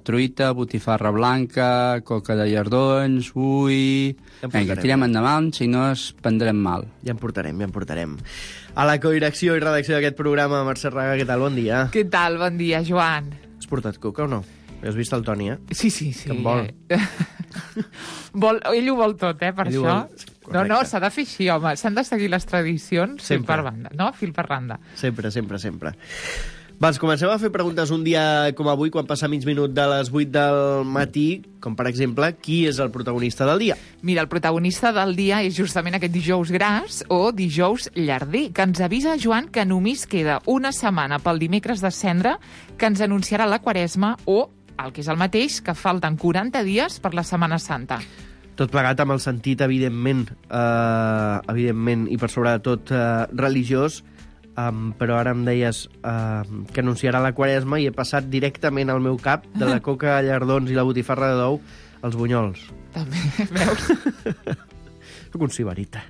truita, botifarra blanca, coca de llardons, ui... Vinga, tirem endavant, si no es prendrem mal. Ja en portarem. A la codirecció i redacció d'aquest programa, Mercè Raga, què tal? Bon dia. Què tal? Bon dia, Joan. Has portat coca o no? Has vist el Toni, Sí. Que en vol. Ell ho vol tot, per Ell això. Correcte. No, s'ha de fer així, home. S'han de seguir les tradicions fil per banda, no? Fil per randa. Sempre. Doncs comencem a fer preguntes un dia com avui, quan passa mig minut de les 8 del matí, com per exemple, qui és el protagonista del dia? Mira, el protagonista del dia és justament aquest dijous gras o dijous llarder, que ens avisa, Joan, que només queda una setmana pel dimecres de Cendra, que ens anunciarà la Quaresma, o, el que és el mateix, que falten 40 dies per la Setmana Santa. Tot plegat amb el sentit, evidentment, i per sobre de tot religiós, però ara em deies que anunciarà la Quaresma i he passat directament al meu cap de la coca, llardons i la botifarra de d'ou als bunyols. També, veus? Soc un sibarita.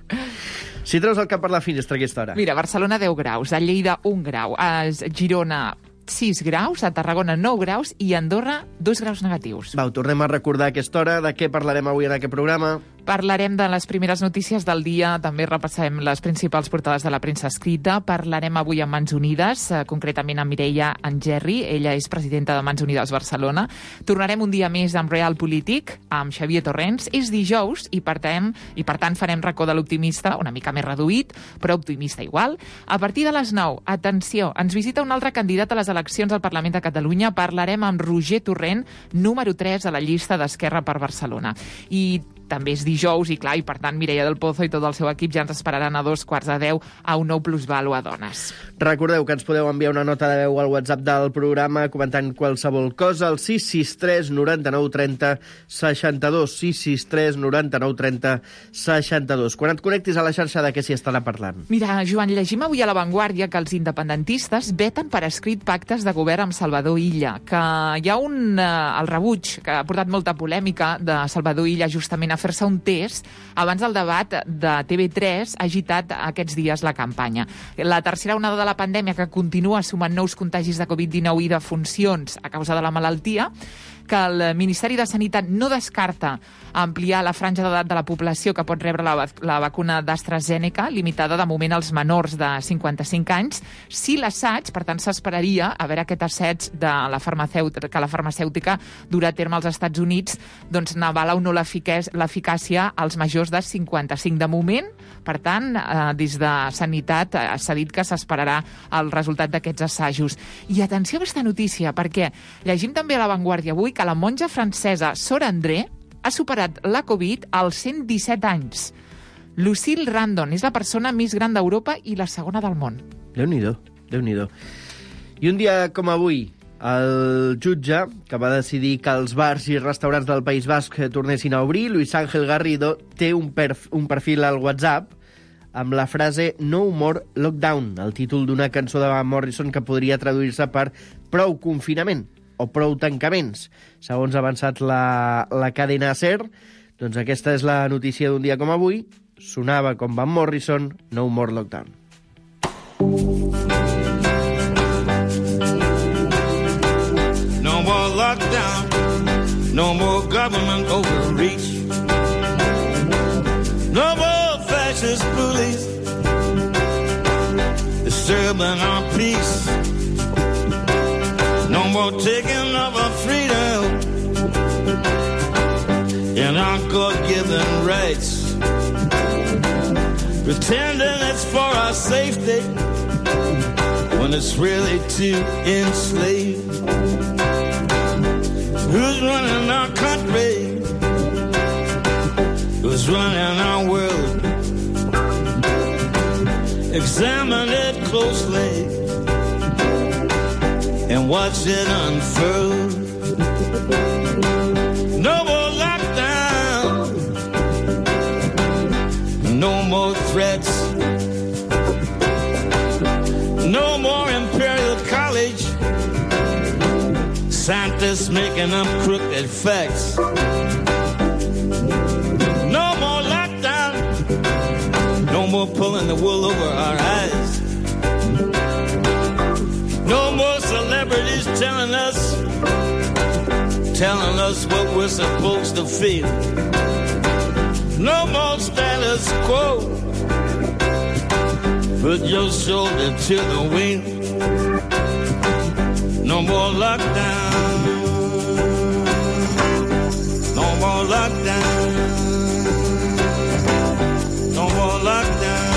Si treus el cap per la finestra aquesta hora. Mira, a Barcelona 10 graus, a Lleida 1 grau, a Girona 6 graus, a Tarragona 9 graus i a Andorra 2 graus negatius. Va, tornem a recordar aquesta hora. De què parlarem avui en aquest programa? Parlarem de les primeres notícies del dia, també repassarem les principals portades de la premsa escrita, parlarem avui amb Mans Unides, concretament amb Mireia Angerri, ella és presidenta de Mans Unides Barcelona. Tornarem un dia més amb Real Polític, amb Xavier Torrents. És dijous i per tant farem racó de l'optimista, una mica més reduït, però optimista igual. A partir de les 9, atenció, ens visita un altre candidat a les eleccions al Parlament de Catalunya. Parlarem amb Roger Torrent, número 3 a la llista d'Esquerra per Barcelona. I també és dijous i, clar, i per tant Mireia del Pozo i tot el seu equip ja ens esperaran a 2:15 a un nou plusvàlua a dones. Recordeu que ens podeu enviar una nota de veu al WhatsApp del programa comentant qualsevol cosa al 663 99 30 62, 663 99 30 62. Quan et connectis a la xarxa, de què s'hi estarà parlant? Mira, Joan, llegim avui a La Vanguardia que els independentistes veten per escrit pactes de govern amb Salvador Illa, que hi ha el rebuig que ha portat molta polèmica de Salvador Illa justament a fer-se un test abans del debat de TV3 ha agitat aquests dies la campanya. La tercera onada de la pandèmia, que continua sumant nous contagis de Covid-19 i defuncions a causa de la malaltia, que el Ministeri de Sanitat no descarta ampliar la franja d'edat de la població que pot rebre la vacuna d'AstraZeneca, limitada de moment als menors de 55 anys. Si l'assaig, per tant, s'esperaria a veure aquest assaig de la farmacèutica durà a terme als Estats Units, doncs n'avala o no l'eficàcia als majors de 55. De moment, per tant, des de Sanitat s'ha dit que s'esperarà el resultat d'aquests assajos. I atenció a aquesta notícia, perquè llegim també a La Vanguardia avui que la monja francesa Sor André ha superat la Covid als 117 anys. Lucille Randon és la persona més gran d'Europa i la segona del món. Déu-n'hi-do. I un dia com avui, el jutge que va decidir que els bars i restaurants del País Basc tornessin a obrir, Luis Ángel Garrido, té un perfil al WhatsApp amb la frase No More Lockdown, el títol d'una cançó de Van Morrison que podria traduir-se per Prou confinament o prou tancaments. Segons ha avançat la cadena SER, doncs aquesta és la notícia d'un dia com avui. Sonava com Van Morrison, No More Lockdown. No more lockdown, no more government overreach, no more fascist bullies disturbing our peace. No more taking of our freedom and our God-given rights. Pretending it's for our safety when it's really to enslave. Who's running our country? Who's running our world? Examine it closely and watch it unfurl. No more lockdown, no more threats, no more Imperial College, scientists making up crooked facts. No more lockdown, no more pulling the wool over our eyes. No more celebrities telling us telling us what we're supposed to feel. No more status quo. Put your shoulder to the wheel. No more lockdown. No more lockdown. No more lockdown.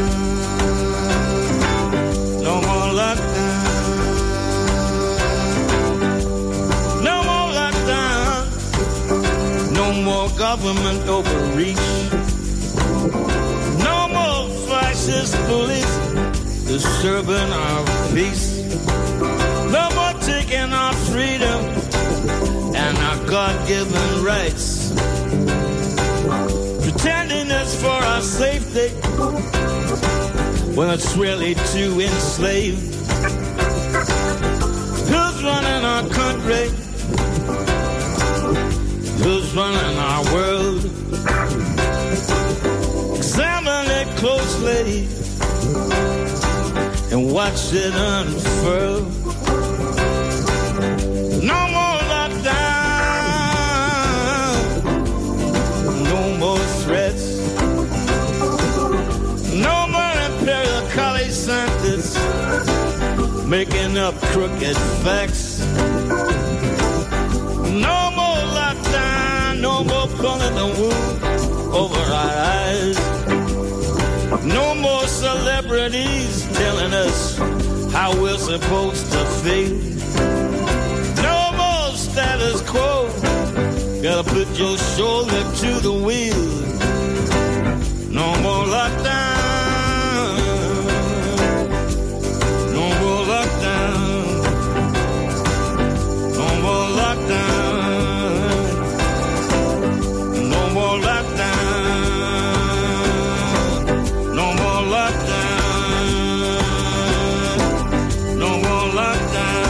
No more lockdown. No more lockdown. No more government overreach. No more fascist police disturbing our peace. No more taking our freedom and our God-given rights. Pretending it's for our safety when it's really to enslave. Who's running our country? Who's running our world? Examine it closely and watch it unfurl. No more lockdown. No more threats. No more imperial college scientists making up crooked facts. No more lockdown. No more pulling the wool over our eyes. No more celebrities telling us how we're supposed to feel. No more status quo. Gotta put your shoulder to the wheel. No more lockdown. No more lockdown. No more lockdown. No more lockdown. No more lockdown. No more lockdown.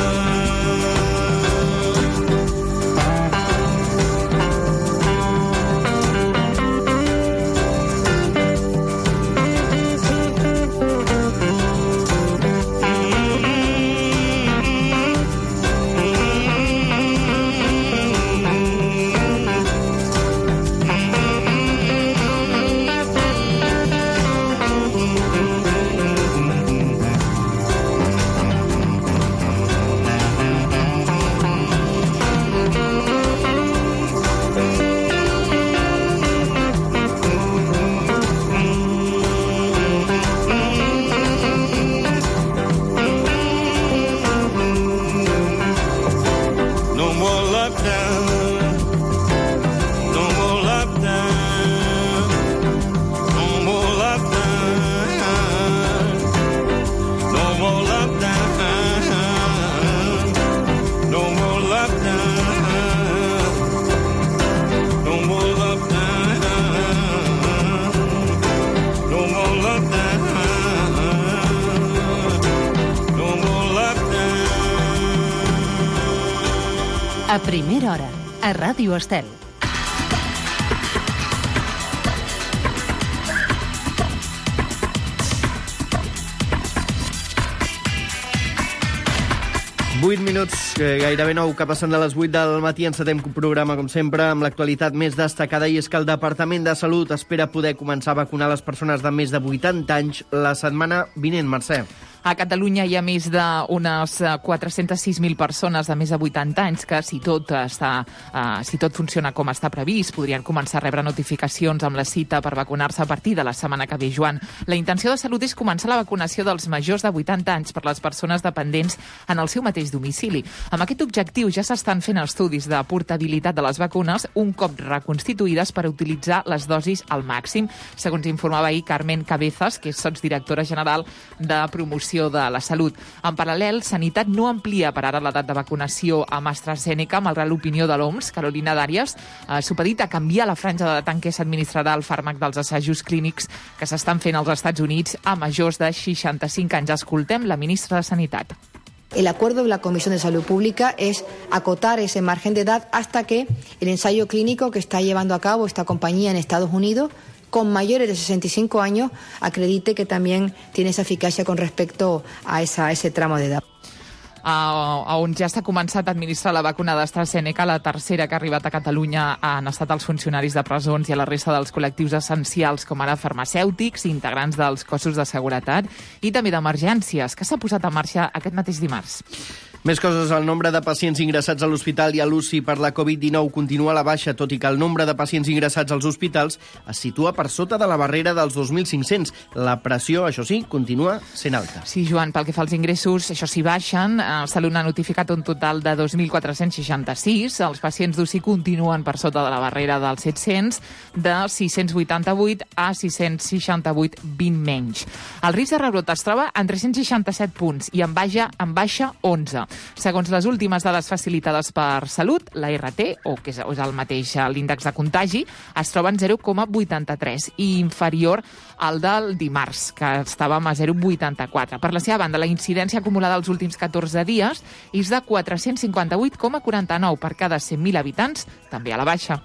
A primera hora, a Ràdio Estel. Vuit minuts, gairebé 9, que passen de les 8 del matí. Encetem un programa, com sempre, amb l'actualitat més destacada, i és que el Departament de Salut espera poder començar a vacunar les persones de més de 80 anys la setmana vinent, Mercè. A Catalunya hi ha més d'unes 406.000 persones de més de 80 anys que, si tot funciona com està previst, podrien començar a rebre notificacions amb la cita per vacunar-se a partir de la setmana que ve, Joan. La intenció de Salut és començar la vacunació dels majors de 80 anys per les persones dependents en el seu mateix domicili. Amb aquest objectiu ja s'estan fent estudis de portabilitat de les vacunes un cop reconstituïdes per utilitzar les dosis al màxim, segons informava ahir Carmen Cabezas, que és sotsdirectora general de promoció de la salut. En paral·lel, Sanitat no amplia per ara l'edat de vacunació amb AstraZeneca, malgrat l'opinió de l'OMS. Carolina Dàries ha supedit a canviar la franja d'edat en què s'administrarà el fàrmac dels assajos clínics que s'estan fent als Estats Units a majors de 65 anys. Escoltem la ministra de Sanitat. El acuerdo de la Comisión de Salud Pública es acotar ese margen de edad hasta que el ensayo clínico que está llevando a cabo esta compañía en Estados Unidos con mayores de 65 años acredite que también tiene esa eficacia con respecto a ese tramo de edad. on ja s'ha començat a administrar la vacuna d'AstraZeneca, la tercera que ha arribat a Catalunya han estat els funcionaris de presons i a la resta dels col·lectius essencials, com ara farmacèutics, integrants dels cossos de seguretat i també d'emergències, que s'ha posat en marxa aquest mateix dimarts. Més coses, el nombre de pacients ingressats a l'hospital i a l'UCI per la Covid-19 continua a la baixa, tot i que el nombre de pacients ingressats als hospitals es situa per sota de la barrera dels 2.500. La pressió, això sí, continua sent alta. Sí, Joan, pel que fa als ingressos, això sí baixen. Salut n'ha notificat un total de 2.466. Els pacients d'UCI continuen per sota de la barrera dels 700, de 688 a 668, 20 menys. El risc de rebrot es troba en 367 punts i en baixa 11. Segons les últimes dades facilitades per Salut, la RT, o que és el mateix l'índex de contagi, es troba en 0,83 i inferior al del dimarts, que estàvem a 0,84. Per la seva banda, la incidència acumulada els últims 14 dies és de 458,49 per cada 100.000 habitants, també a la baixa.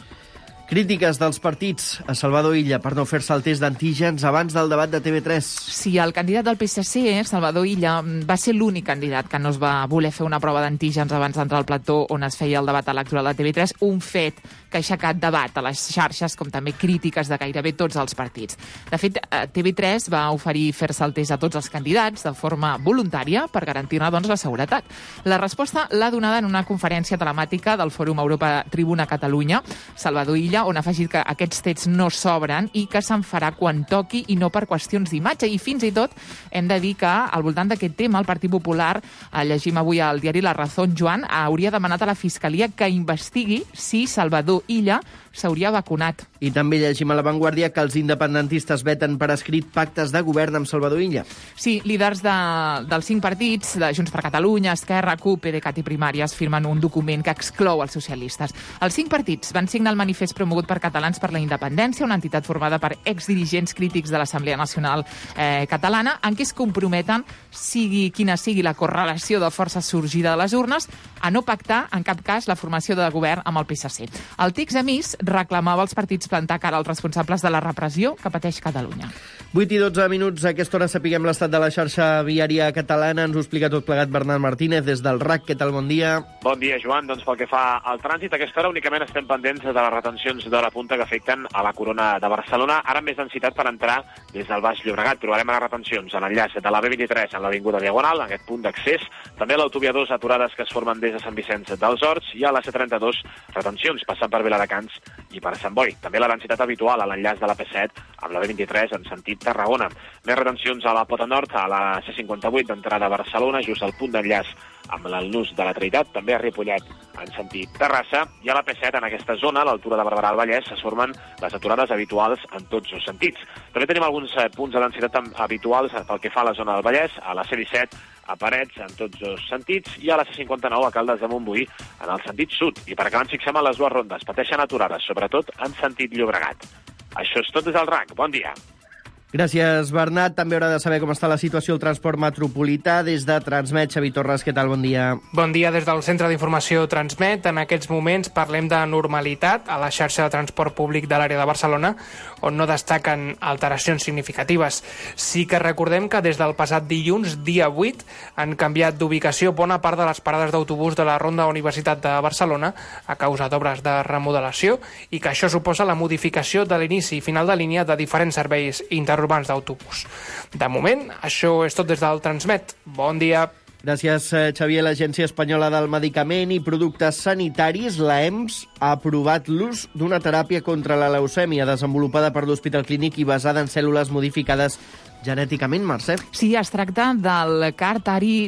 Crítiques dels partits a Salvador Illa per no fer-se el test d'antígens abans del debat de TV3. Sí, el candidat del PSC, Salvador Illa, va ser l'únic candidat que no es va voler fer una prova d'antígens abans d'entrar al plató on es feia el debat electoral de TV3, un fet que ha aixecat debat a les xarxes, com també crítiques de gairebé tots els partits. De fet, TV3 va oferir fer-se el test a tots els candidats de forma voluntària per garantir-ne, doncs, la seguretat. La resposta l'ha donada en una conferència telemàtica del Fòrum Europa Tribuna Catalunya, Salvador Illa, on ha afegit que aquests tests no s'obren i que se'n farà quan toqui i no per qüestions d'imatge. I fins i tot hem de dir que al voltant d'aquest tema el Partit Popular, llegim avui al diari La Razón, Joan, hauria demanat a la Fiscalia que investigui si Salvador Illa s'hauria vacunat. I també llegim a La Vanguardia que els independentistes veten per escrit pactes de govern amb Salvador Illa. Sí, líders dels 5 partits, de Junts per Catalunya, Esquerra, CUP, PDeCAT i Primàries, firmen un document que exclou els socialistes. Els 5 partits van signar el manifest promogut per Catalans per la Independència, una entitat formada per exdirigents crítics de l'Assemblea Nacional Catalana, en què es comprometen, sigui quina sigui la correlació de forces sorgida de les urnes, a no pactar en cap cas la formació de govern amb el PSC. El text emís reclamava als partits plantar cara als responsables de la repressió que pateix Catalunya. 8 i 12 minuts, a aquesta hora sapiguem l'estat de la xarxa viària catalana. Ens ho explica tot plegat Bernat Martínez des del RAC. Què tal, bon dia? Bon dia, Joan. Doncs pel que fa al trànsit, a aquesta hora únicament estem pendents de les retencions d'hora punta que afecten a la Corona de Barcelona. Ara amb més densitat per entrar des del Baix Llobregat. Trobarem les retencions a l'enllaç de la B23 en l'Avinguda Diagonal, en aquest punt d'accés. També a l'autovia 2, aturades que es formen des de Sant Vicenç dels Horts, i a la C32, retencions passant per Viladecans i per Sant Boi. També la densitat habitual a l'enllaç de la P7 amb la B23 en sentit Tarragona. Més retencions a la Pota Nord, a la C58 d'entrada a Barcelona, just al punt d'enllaç amb el nus de la Trinitat, també a Ripollet en sentit Terrassa, i a la P7 en aquesta zona, a l'altura de Barberà del Vallès, es formen les aturades habituals en tots els sentits. També tenim alguns punts de densitat habituals pel que fa a la zona del Vallès, a la C17, a Parets en tots els sentits, i a la C59 a Caldes de Montbui en el sentit sud. I per acabar ens fixem en les dues rondes, pateixen aturades, sobretot en sentit Llobregat. Això és tot des del RAC. Bon dia. Gràcies, Bernat. També haurà de saber com està la situació al transport metropolità. Des de Transmet, Xavi Torres, què tal? Bon dia. Bon dia des del Centre d'Informació Transmet. En aquests moments parlem de normalitat a la xarxa de transport públic de l'àrea de Barcelona, on no destaquen alteracions significatives. Sí que recordem que des del passat dilluns, dia 8, han canviat d'ubicació bona part de les parades d'autobús de la Ronda Universitat de Barcelona a causa d'obres de remodelació, i que això suposa la modificació de l'inici i final de línia de diferents serveis interurbans d'autobús. De moment, això és tot des del Transmet. Bon dia. Gràcies, Xavier. L'Agència Espanyola del Medicament i Productes Sanitaris, l'EMS, ha aprovat l'ús d'una teràpia contra la leucèmia desenvolupada per l'Hospital Clínic i basada en cèl·lules modificades genèticament, Mercè. Sí, es tracta del CAR-TARI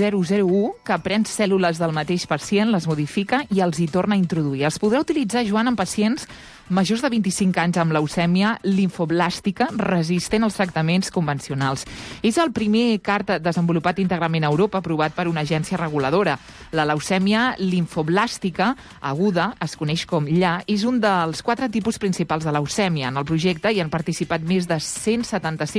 0001, que pren cèl·lules del mateix pacient, les modifica i els hi torna a introduir. Es podrà utilitzar, Joan, en pacients majors de 25 anys amb leucèmia limfoblàstica resistent als tractaments convencionals. És el primer CAR desenvolupat íntegrament a Europa, aprovat per una agència reguladora. La leucèmia limfoblàstica aguda, es coneix com LLA, és un dels 4 tipus principals de leucèmia. En el projecte hi han participat més de 175 professionals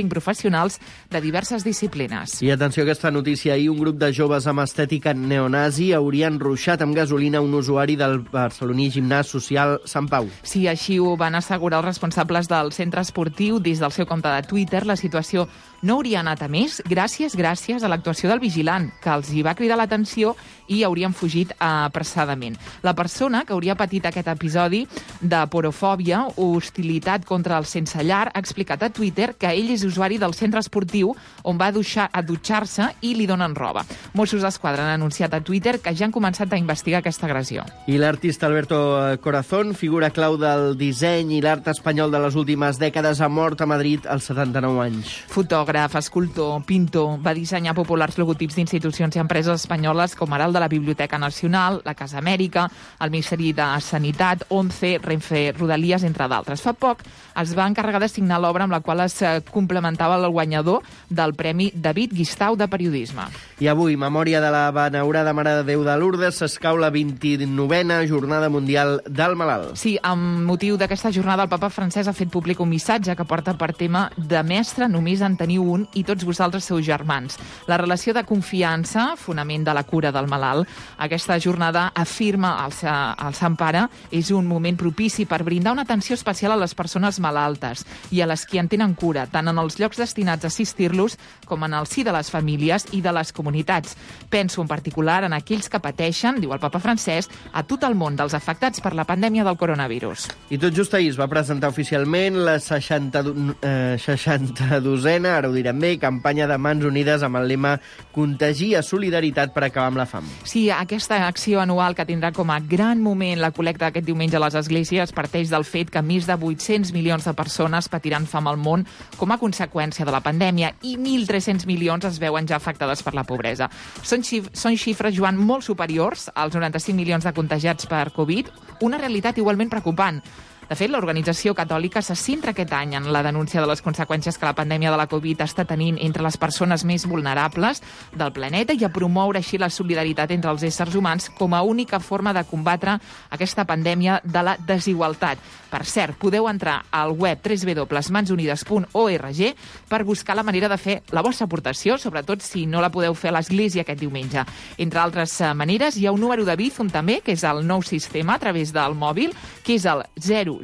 internacionals de diverses disciplines. I atenció a aquesta notícia. Ahir un grup de joves amb estètica neonazi haurien ruixat amb gasolina un usuari del barceloní gimnàs social Sant Pau. Sí, així ho van assegurar els responsables del centre esportiu des del seu compte de Twitter. La situació no hauria anat a més gràcies a l'actuació del vigilant, que els hi va cridar l'atenció i haurien fugit apressadament. La persona que hauria patit aquest episodi de porofòbia o hostilitat contra el sense llar ha explicat a Twitter que ell és usuari del centre esportiu on va a dutxar-se i li donen roba. Mossos d'Esquadra han anunciat a Twitter que ja han començat a investigar aquesta agressió. I l'artista Alberto Corazón, figura clau del disseny i l'art espanyol de les últimes dècades, ha mort a Madrid als 79 anys. Fotògraf, escultor, pintor, va dissenyar populars logotips d'institucions i empreses espanyoles com ara el de la Biblioteca Nacional, la Casa Amèrica, el Ministeri de Sanitat, ONCE, Renfe, Rodalies, entre d'altres. Fa poc es va encarregar de signar l'obra amb la qual es complementava el guanyador del Premi David Guistau de Periodisme. I avui, memòria de la benaurada Mare de Déu de Lourdes, s'escau la 29a Jornada Mundial del Malalt. Sí, amb motiu d'aquesta jornada el papa francès ha fet públic un missatge que porta per tema de mestre només en teniu un i tots vosaltres seus germans. La relació de confiança, fonament de la cura del malalt. Aquesta jornada afirma el Sant Pare és un moment propici per brindar una atenció especial a les persones malaltes i a les qui en tenen cura, tant en els llocs destinats a assistir-los com en el si de les famílies i de les comunitats. Penso en particular en aquells que pateixen, diu el papa francès, a tot el món dels afectats per la pandèmia del coronavirus. I tot just ahir es va presentar oficialment la 62a, ara ho direm bé, campanya de Mans Unides amb el lema Contagia solidaritat per acabar amb la fam. Sí, aquesta acció anual que tindrà com a gran moment la col·lecta aquest diumenge a les esglésies parteix del fet que més de 800 milions de persones patiran fam al món com a conseqüència de la pandèmia i 1.300 milions es veuen ja afectades per la pobresa. Són xifres, Joan, molt superiors als 95 milions de contagiats per Covid, una realitat igualment preocupant. De fet, l'organització catòlica se centra aquest any en la denúncia de les conseqüències que la pandèmia de la Covid està tenint entre les persones més vulnerables del planeta i a promoure així la solidaritat entre els éssers humans com a única forma de combatre aquesta pandèmia de la desigualtat. Per cert, podeu entrar al web www.mansunides.org per buscar la manera de fer la vostra aportació, sobretot si no la podeu fer a l'església aquest diumenge. Entre altres maneres, hi ha un número de Bizum també, que és el nou sistema a través del mòbil, que és el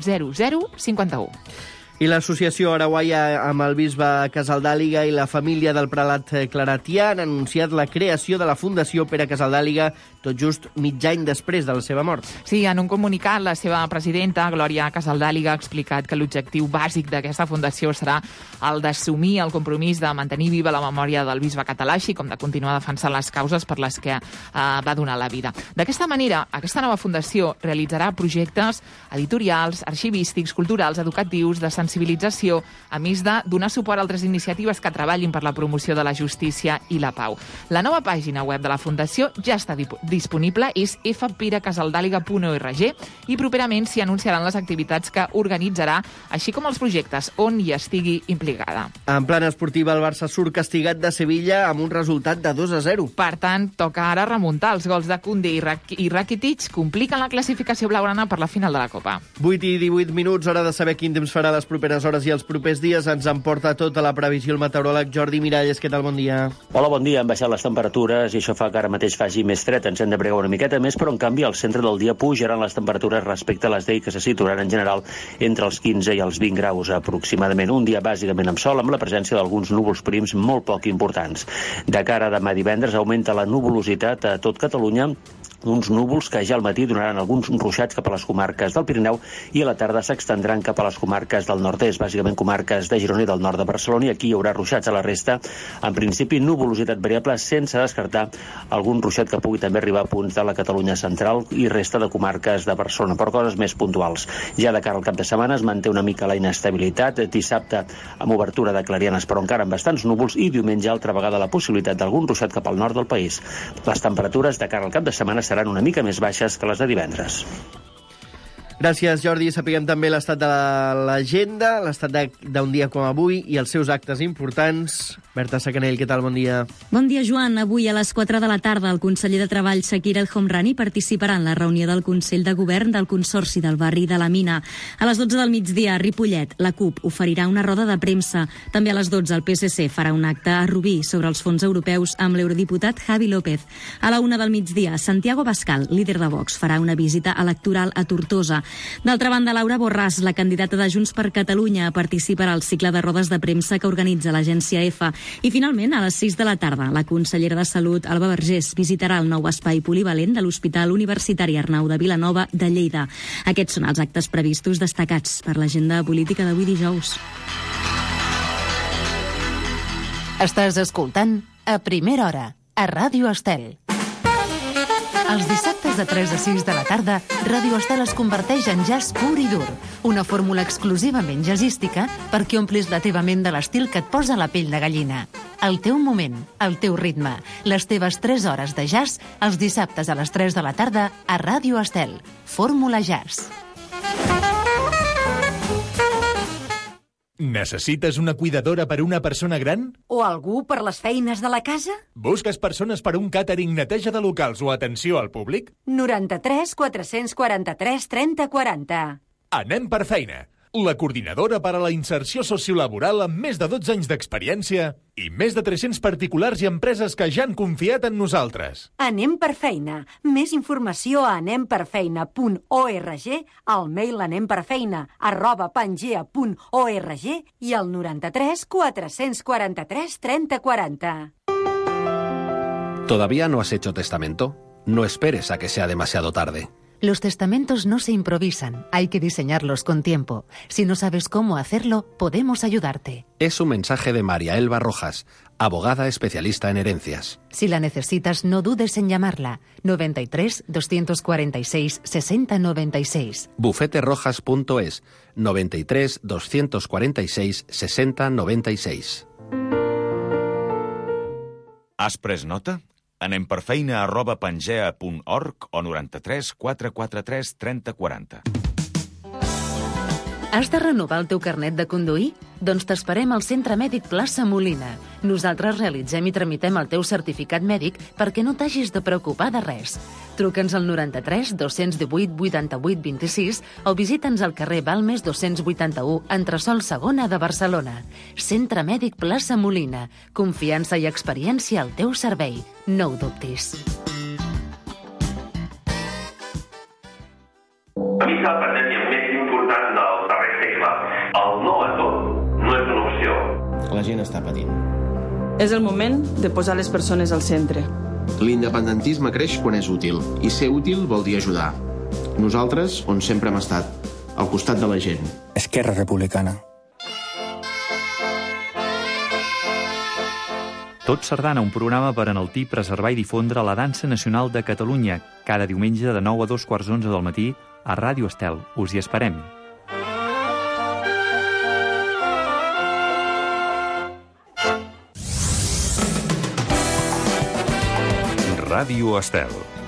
00051. I l'associació araguaia amb el bisbe Casaldàliga i la família del prelat claretià han anunciat la creació de la Fundació Pere Casaldàliga tot just mig any després de la seva mort. Sí, en un comunicat, la seva presidenta, Glòria Casaldàliga, ha explicat que l'objectiu bàsic d'aquesta fundació serà el d'assumir el compromís de mantenir viva la memòria del bisbe català, així com de continuar defensant les causes per les que va donar la vida. D'aquesta manera, aquesta nova fundació realitzarà projectes editorials, arxivístics, culturals, educatius, de sensibilització, a més de donar suport a altres iniciatives que treballin per la promoció de la justícia i la pau. La nova pàgina web de la Fundació ja està disponible, és fperecasaldàliga.org i properament s'hi anunciaran les activitats que organitzarà, així com els projectes on hi estigui implicada. En plana esportiva, el Barça surt castigat de Sevilla amb un resultat de 2-0. Per tant, toca ara remuntar. Els gols de Koundé i Rakitic compliquen la classificació blaugrana per la final de la Copa. 8 i 18 minuts, hora de saber quin temps farà les properes hores i els propers dies. Ens emporta tota la previsió el meteoròleg Jordi Miralles. Què tal? Bon dia. Hola, bon dia. Han baixat les temperatures i això fa que ara mateix faci més fred. Ens hem de pregar una miqueta més, però en canvi al centre del dia pujaran les temperatures respecte a les d'ahir, que se situaran en general entre els 15 i els 20 graus aproximadament. Un dia bàsicament amb sol, amb la presència d'alguns núvols prims molt poc importants. De cara a demà divendres augmenta la nuvolositat a tot Catalunya, uns núvols que ja al matí donaran alguns ruixats cap a les comarques del Pirineu i a la tarda s'extendran cap a les comarques del nord-est, bàsicament comarques de Girona i del nord de Barcelona, i aquí hi haurà ruixats a la resta. En principi, nuvolositat variable sense descartar algun ruixat que pugui també arribar a punts de la Catalunya central i resta de comarques de Barcelona, per coses més puntuals. Ja de cara al cap de setmana es manté una mica la inestabilitat, dissabte amb obertura de clarianes però encara amb bastants núvols i diumenge altra vegada la possibilitat d'algun ruixat cap al nord del país. Les temperatures de cara al cap de setmana seran una mica més baixes que les de divendres. Gràcies, Jordi. Sapiguem també l'estat de l'agenda, l'estat d'un dia com avui i els seus actes importants. Berta Sacanell, què tal? Bon dia. Bon dia, Joan. Avui a les 4 de la tarda el conseller de Treball, Shakir El Homrani, participarà en la reunió del Consell de Govern del Consorci del Barri de la Mina. A les 12 del migdia, a Ripollet, la CUP oferirà una roda de premsa. També a les 12 el PSC farà un acte a Rubí sobre els fons europeus amb l'eurodiputat Javi López. A la 1 del migdia, Santiago Bascal, líder de Vox, farà una visita electoral a Tortosa. D'altra banda, Laura Borràs, la candidata de Junts per Catalunya, participarà al cicle de rodes de premsa que organitza l'agència EFA. I finalment, a les 6 de la tarda, la consellera de Salut, Alba Vergés, visitarà el nou espai polivalent de l'Hospital Universitari Arnau de Vilanova de Lleida. Aquests són els actes previstos destacats per l'agenda política d'avui dijous. Estàs escoltant A Primera Hora, a Ràdio Estel. Els dissabtes de 3 a 6 de la tarda, Ràdio Estel es converteix en jazz pur i dur. Una fórmula exclusivament jazzística perquè omplis la teva ment de l'estil que et posa la pell de gallina. El teu moment, el teu ritme, les teves 3 hores de jazz, els dissabtes a les 3 de la tarda a Ràdio Estel. Fórmula Jazz. Necessites una cuidadora per a una persona gran? O algú per les feines de la casa? Busques persones per a un càtering, neteja de locals o atenció al públic? 93 443 30 40. Anem per feina. La coordinadora per a la inserció sociolaboral amb més de 12 anys d'experiència i més de 300 particulars i empreses que ja han confiat en nosaltres. Anem per feina. Més informació a anemperfeina.org, al mail anemperfeina@pangea.org i al 93 443 30 40. ¿Todavía no has hecho testamento? No esperes a que sea demasiado tarde. Los testamentos no se improvisan, hay que diseñarlos con tiempo. Si no sabes cómo hacerlo, podemos ayudarte. Es un mensaje de María Elba Rojas, abogada especialista en herencias. Si la necesitas, no dudes en llamarla. 93 246 60 96. Bufeterojas.es 93 246 60 96. Has pres nota? Anem per feina@pangea.org o 93 443 30 40. Has de renovar el teu carnet de conduir? Doncs t'esperem al Centre Mèdic Plaça Molina. Nosaltres realitzem i tramitem el teu certificat mèdic perquè no t'hagis de preocupar de res. Truca'ns al 93 218 88 26 o visita'ns al carrer Balmes 281, entresòl segona de Barcelona. Centre Mèdic Plaça Molina. Confiança i experiència al teu servei. No ho dubtis. A mi la pandèmia més important del darrer segle. El no a tot no és una opció. La gent està patint. És el moment de posar les persones al centre. L'independentisme creix quan és útil, i ser útil vol dir ajudar. Nosaltres, on sempre hem estat, al costat de la gent. Esquerra Republicana. Tot Sardana, un programa per enaltir, preservar i difondre la dansa nacional de Catalunya, cada diumenge de 9 a 2:15 del matí a Ràdio Estel. Us hi esperem. Ràdio Estel.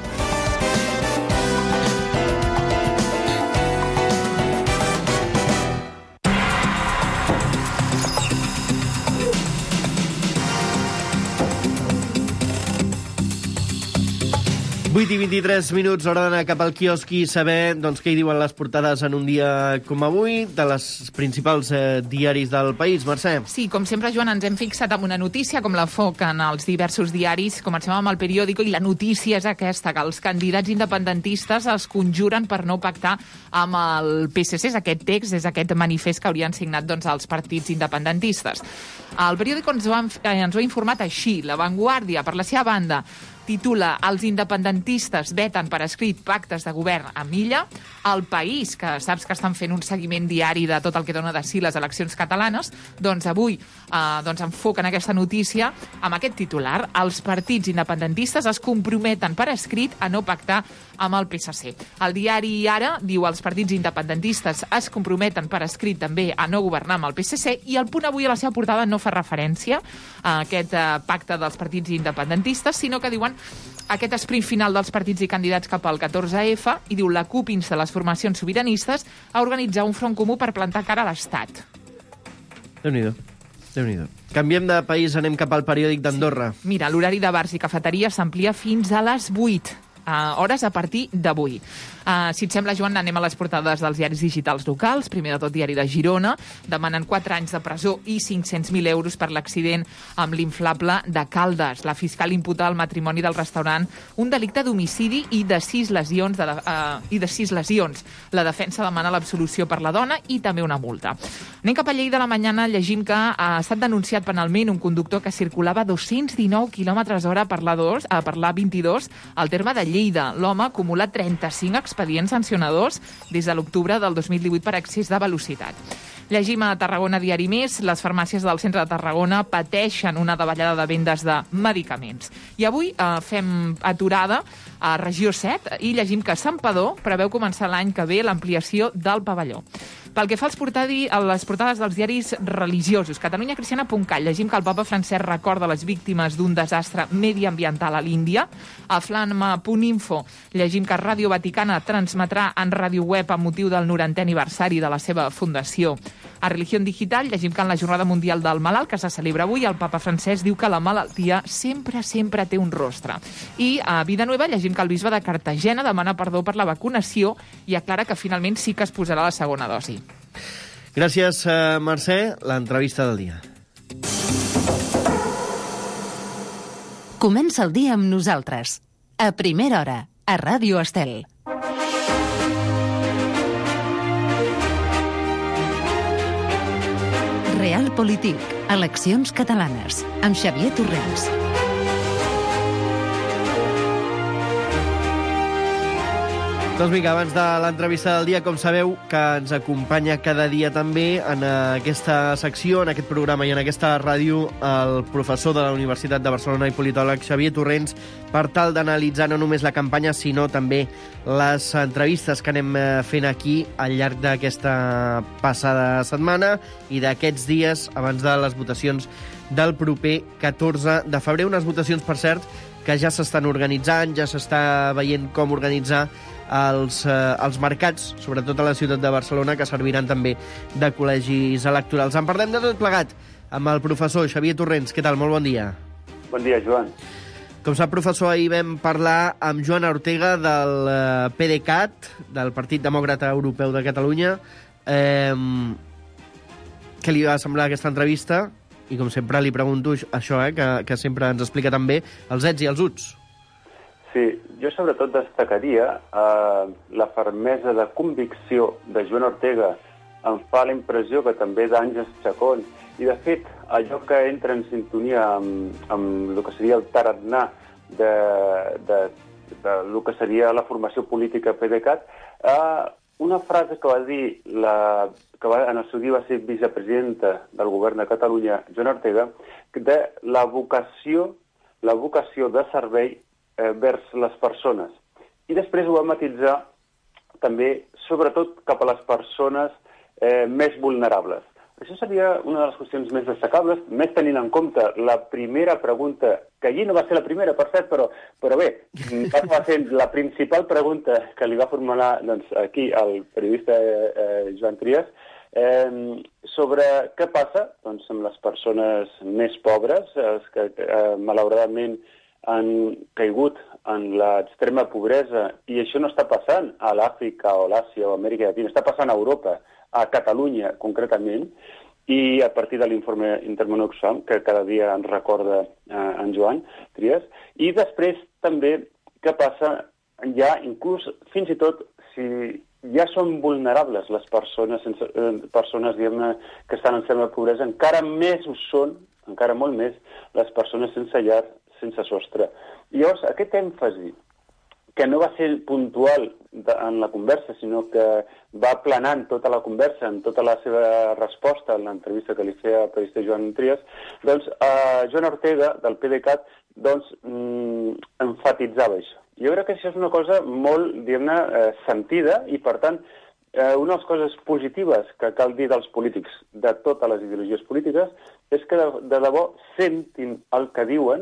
Vuit i 23 minuts, hora d'anar cap al quiosc i saber què hi diuen les portades en un dia com avui, de les principals diaris del país. Mercè. Sí, com sempre, Joan, ens hem fixat en una notícia, com la foc en els diversos diaris. Comencem amb el periòdico i la notícia és aquesta, que els candidats independentistes es conjuren per no pactar amb el PSC. És aquest text, és aquest manifest que haurien signat els partits independentistes. El periòdico ens ho ha informat així. La Vanguardia, per la seva banda, titula Els independentistes veten per escrit pactes de govern amb Illa. El País, que saps que estan fent un seguiment diari de tot el que dona de si les eleccions catalanes, avui enfoquen aquesta notícia amb aquest titular. Els partits independentistes es comprometen per escrit a no pactar amb el PSC. El diari Ara diu els partits independentistes es comprometen per escrit també a no governar amb el PSC, i el Punt Avui a la seva portada no fa referència a aquest pacte dels partits independentistes, sinó que diuen aquest sprint final dels partits i candidats cap al 14F i diu la CUP insta les formacions sobiranistes a organitzar un front comú per plantar cara a l'Estat. Déu-n'hi-do. Canviem de país, anem cap al periòdic d'Andorra. Mira, l'horari de bars i cafeteries s'amplia fins a les 8. Hores a partir d'avui. Si et sembla, Joan, anem a les portades dels diaris digitals locals. Primer de tot, Diari de Girona. Demanen 4 anys de presó i 500.000 euros per l'accident amb l'inflable de Caldes. La fiscal imputa al matrimoni del restaurant un delicte d'homicidi i de 6 lesions. La defensa demana l'absolució per la dona i també una multa. Anem cap a Lleida a la Mañana, llegim que ha estat denunciat penalment un conductor que circulava 219 km/h per l'A22 al terme de Lleida. L'home acumula 35 expedients sancionadors des de l'octubre del 2018 per excés de velocitat. Llegim a Tarragona Diari Més, les farmàcies del centre de Tarragona pateixen una davallada de vendes de medicaments. I avui fem aturada a Regió 7 i llegim que Santpedor preveu començar l'any que ve l'ampliació del pavelló. Pel que fa a les portades dels diaris religiosos, catalunyacristiana.cat, llegim que el papa Francesc recorda les víctimes d'un desastre mediambiental a l'Índia. A flanma.info llegim que Ràdio Vaticana transmetrà en ràdio web amb motiu del 90è aniversari de la seva fundació. A Religión Digital llegim que en la Jornada Mundial del Malalt, que se celebra avui, el papa Francesc diu que la malaltia sempre té un rostre. I a Vida Nueva llegim que el bisbe de Cartagena demana perdó per la vacunació i aclara que finalment sí que es posarà la segona dosi. Gràcies, Mercè. L'entrevista del dia. Comença el dia amb nosaltres. A primera hora, a Ràdio Estel. Realpolitik, eleccions catalanes, amb Xavier Torrents. Doncs vinga, abans de l'entrevista del dia, com sabeu, que ens acompanya cada dia també en aquesta secció, en aquest programa i en aquesta ràdio, el professor de la Universitat de Barcelona i politòleg Xavier Torrents, per tal d'analitzar no només la campanya, sinó també les entrevistes que anem fent aquí al llarg d'aquesta passada setmana i d'aquests dies abans de les votacions del proper 14 de febrer. Unes votacions, per cert, que ja s'estan organitzant, ja s'està veient com organitzar els mercats, sobretot a la ciutat de Barcelona, que serviran també de col·legis electorals. En parlem de tot plegat amb el professor Xavier Torrents. Què tal? Molt bon dia. Bon dia, Joan. Com sap, professor, ahir vam parlar amb Joana Ortega del PDeCAT, del Partit Demòcrata Europeu de Catalunya. Què li va semblar aquesta entrevista? I com sempre li pregunto això, que sempre ens explica també els ets i els uts. Sí, jo sobretot destacaria la fermesa de convicció de Joana Ortega. Em fa la impressió que també d'Àngels Chacón. I, de fet, allò que entra en sintonia amb el que seria el tarannà de el que seria la formació política PDeCAT, una frase que va dir, que en el seu dia va ser vicepresidenta del govern de Catalunya, Joana Ortega, de la vocació de servei vers les persones. I després ho va matitzar també, sobretot, cap a les persones més vulnerables. Això seria una de les qüestions més destacables, més tenint en compte la primera pregunta, que allí no va ser la primera, per cert, però bé, va ser la principal pregunta que li va formular aquí el periodista Joan Trias, sobre què passa amb les persones més pobres, que malauradament han caigut en l'extrema pobresa, i això no està passant a l'Àfrica o l'Àsia o Amèrica Llatina, està passant a Europa, a Catalunya concretament, i a partir de l'informe Intermón Oxfam, que cada dia ens recorda en Joan Trias, i després també què passa ja inclús fins i tot si ja són vulnerables les persones diguem-ne, que estan en extrema pobresa, encara més ho són, encara molt més, les persones sense llar, sense sostre. I llavors, aquest èmfasi, que no va ser puntual en la conversa, sinó que va planant tota la conversa, en tota la seva resposta a l'entrevista que li feia el periodista Joan Trias, doncs Joana Ortega, del PDeCAT, doncs enfatitzava això. Jo crec que això és una cosa molt, diguem-ne, sentida, i per tant, una de les coses positives que cal dir dels polítics, de totes les ideologies polítiques, és que de debò sentin el que diuen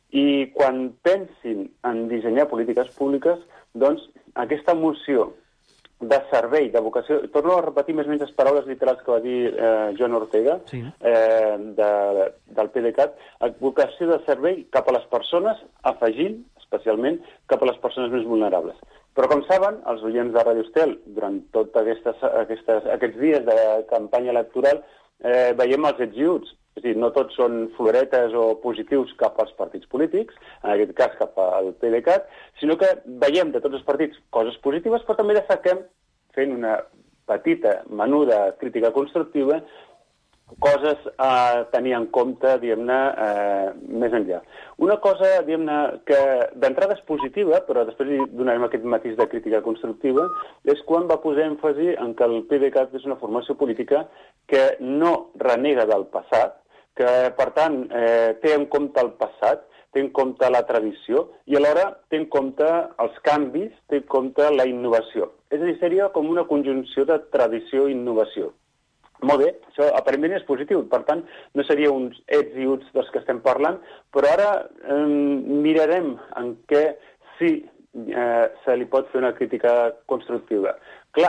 I quan pensin en dissenyar polítiques públiques, doncs aquesta moció de servei, de vocació... Torno a repetir més o menys les paraules literals que va dir Joan Ortega, sí, del PDeCAT, vocació de servei cap a les persones, afegint, especialment, cap a les persones més vulnerables. Però, com saben, els oients de Radio Estel, durant tots aquests dies de campanya electoral, veiem els ets i uts. És a dir, no tots són floretes o positius cap als partits polítics, en aquest cas cap al PDeCAT, sinó que veiem de tots els partits coses positives, però també destaquem, fent una petita, menuda crítica constructiva, coses a tenir en compte, diguem-ne, més enllà. Una cosa, diguem-ne, que d'entrada és positiva, però després li donarem aquest matís de crítica constructiva, és quan va posar èmfasi en que el PDeCAT és una formació política que no renega del passat, que, per tant, té en compte el passat, té en compte la tradició i alhora té en compte els canvis, té en compte la innovació. És a dir, seria com una conjunció de tradició i innovació. Molt bé, això aparentment és positiu, per tant, no seria uns ets i uts dels que estem parlant, però ara mirarem en què sí se li pot fer una crítica constructiva. Clar,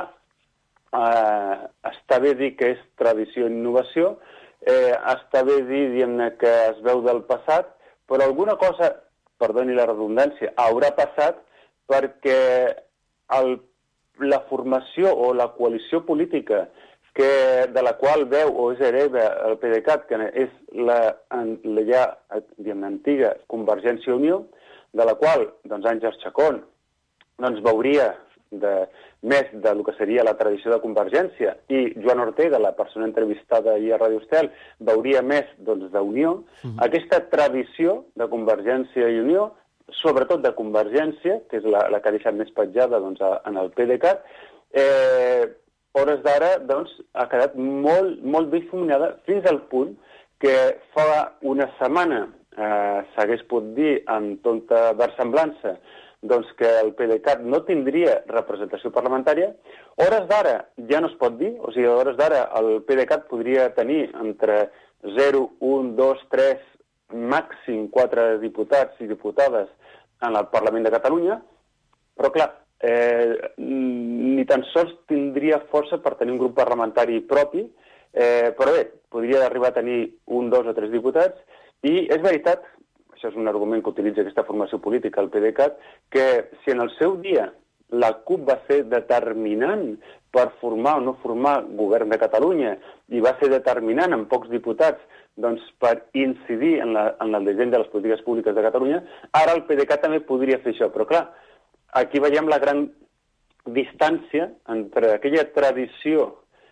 està bé dir que és tradició i innovació, està bé dir, diguem-ne, que es veu del passat, però alguna cosa, perdoni la redundància, haurà passat perquè la formació o la coalició política de la qual veu o és hereva el PDeCAT, que és la ja antiga Convergència i Unió, de la qual Àngels Chacón veuria més del que seria la tradició de Convergència i Joan Ortega, la persona entrevistada ahir a Radio Estel, veuria més d'Unió. Aquesta tradició de Convergència i Unió, sobretot de Convergència, que és la que ha deixat més petjada en el PDeCAT, hores d'ara ha quedat molt difuminada fins al punt que fa una setmana s'hagués pot dir amb tota versemblança que el PDeCAT no tindria representació parlamentària. Hores d'ara ja no es pot dir, o sigui, hores d'ara el PDeCAT podria tenir entre 0, 1, 2, 3, màxim 4 diputats i diputades en el Parlament de Catalunya, però clar, ni tan sols tindria força per tenir un grup parlamentari propi, però bé, podria arribar a tenir 1, 2 o 3 diputats, i és veritat, això és un argument que utilitza aquesta formació política, el PDeCAT, que si en el seu dia la CUP va ser determinant per formar o no formar govern de Catalunya i va ser determinant amb pocs diputats per incidir en el disseny de les polítiques públiques de Catalunya, ara el PDeCAT també podria fer això. Però clar, aquí veiem la gran distància entre aquella tradició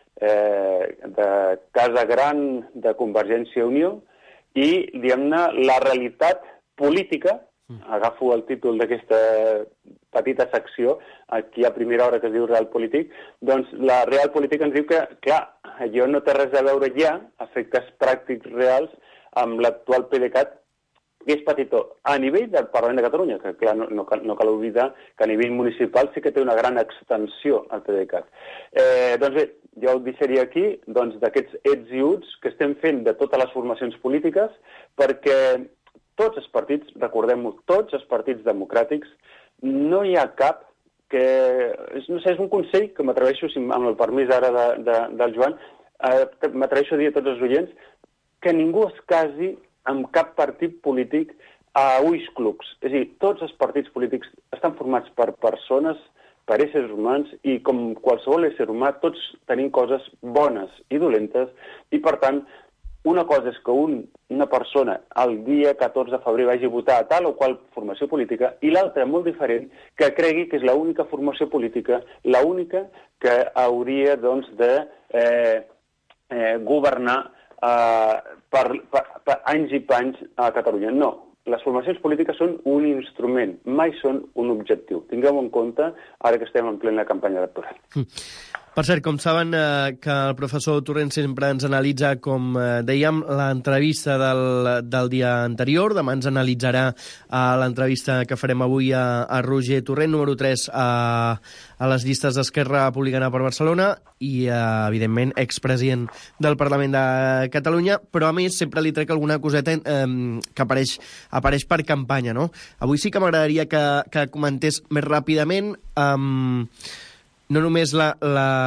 de Casa Gran de Convergència i Unió i, diguem-ne, la realitat política, agafo el títol d'aquesta petita secció, aquí a primera hora que es diu Real Polític, doncs la Real Polític ens diu que, clar, allò no té res a veure ja, efectes pràctics reals, amb l'actual PDeCAT, que és petitó. A nivell del Parlament de Catalunya, que clar, no cal oblidar que a nivell municipal sí que té una gran extensió al PDeCAT. Doncs bé, jo ho deixaria aquí, d'aquests ets i uts que estem fent de totes les formacions polítiques, perquè tots els partits, recordem-ho, tots els partits democràtics, no hi ha cap que... No sé, és un consell que m'atreveixo, amb el permís ara del Joan, m'atreveixo a dir a tots els oients que ningú es casi amb cap partit polític a ulls clucs. És a dir, tots els partits polítics estan formats per persones, per éssers humans, i com qualsevol ésser humà, tots tenim coses bones i dolentes, i per tant, una cosa és que una persona el dia 14 de febrer vagi a votar a tal o qual formació política, i l'altra, molt diferent, que cregui que és l'única formació política, l'única que hauria, de governar per anys i panys a Catalunya. No, les formacions polítiques són un instrument, mai són un objectiu. Tingueu en compte ara que estem en plena campanya electoral. Per cert, com saben que el professor Torrent sempre ens analitza, com dèiem, l'entrevista del dia anterior. Demà ens analitzarà l'entrevista que farem avui a Roger Torrent, número 3 a les llistes d'Esquerra Republicana per Barcelona i, evidentment, expresident del Parlament de Catalunya, però a més sempre li trec alguna coseta que apareix per campanya, no? Avui sí que m'agradaria que comentés més ràpidament no només la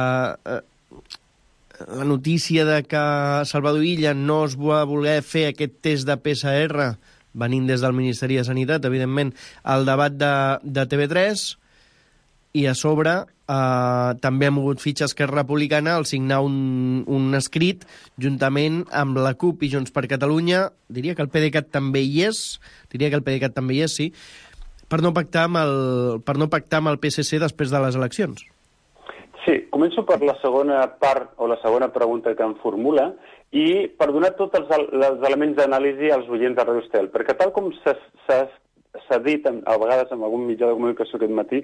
notícia de que Salvador Illa no es va voler fer aquest test de PCR venint des del Ministeri de Sanitat, evidentment, al debat de TV3, i a sobre també ha mogut fitxa Esquerra Republicana al signar un escrit juntament amb la CUP i Junts per Catalunya, diria que el PDeCAT també hi és, sí, per no pactar amb el PSC després de les eleccions. Sí, començo per la segona part o la segona pregunta que em formula i per donar tots els elements d'anàlisi als oients de Radio Estel, perquè tal com s'ha dit a vegades en algun mitjà de comunicació aquest matí,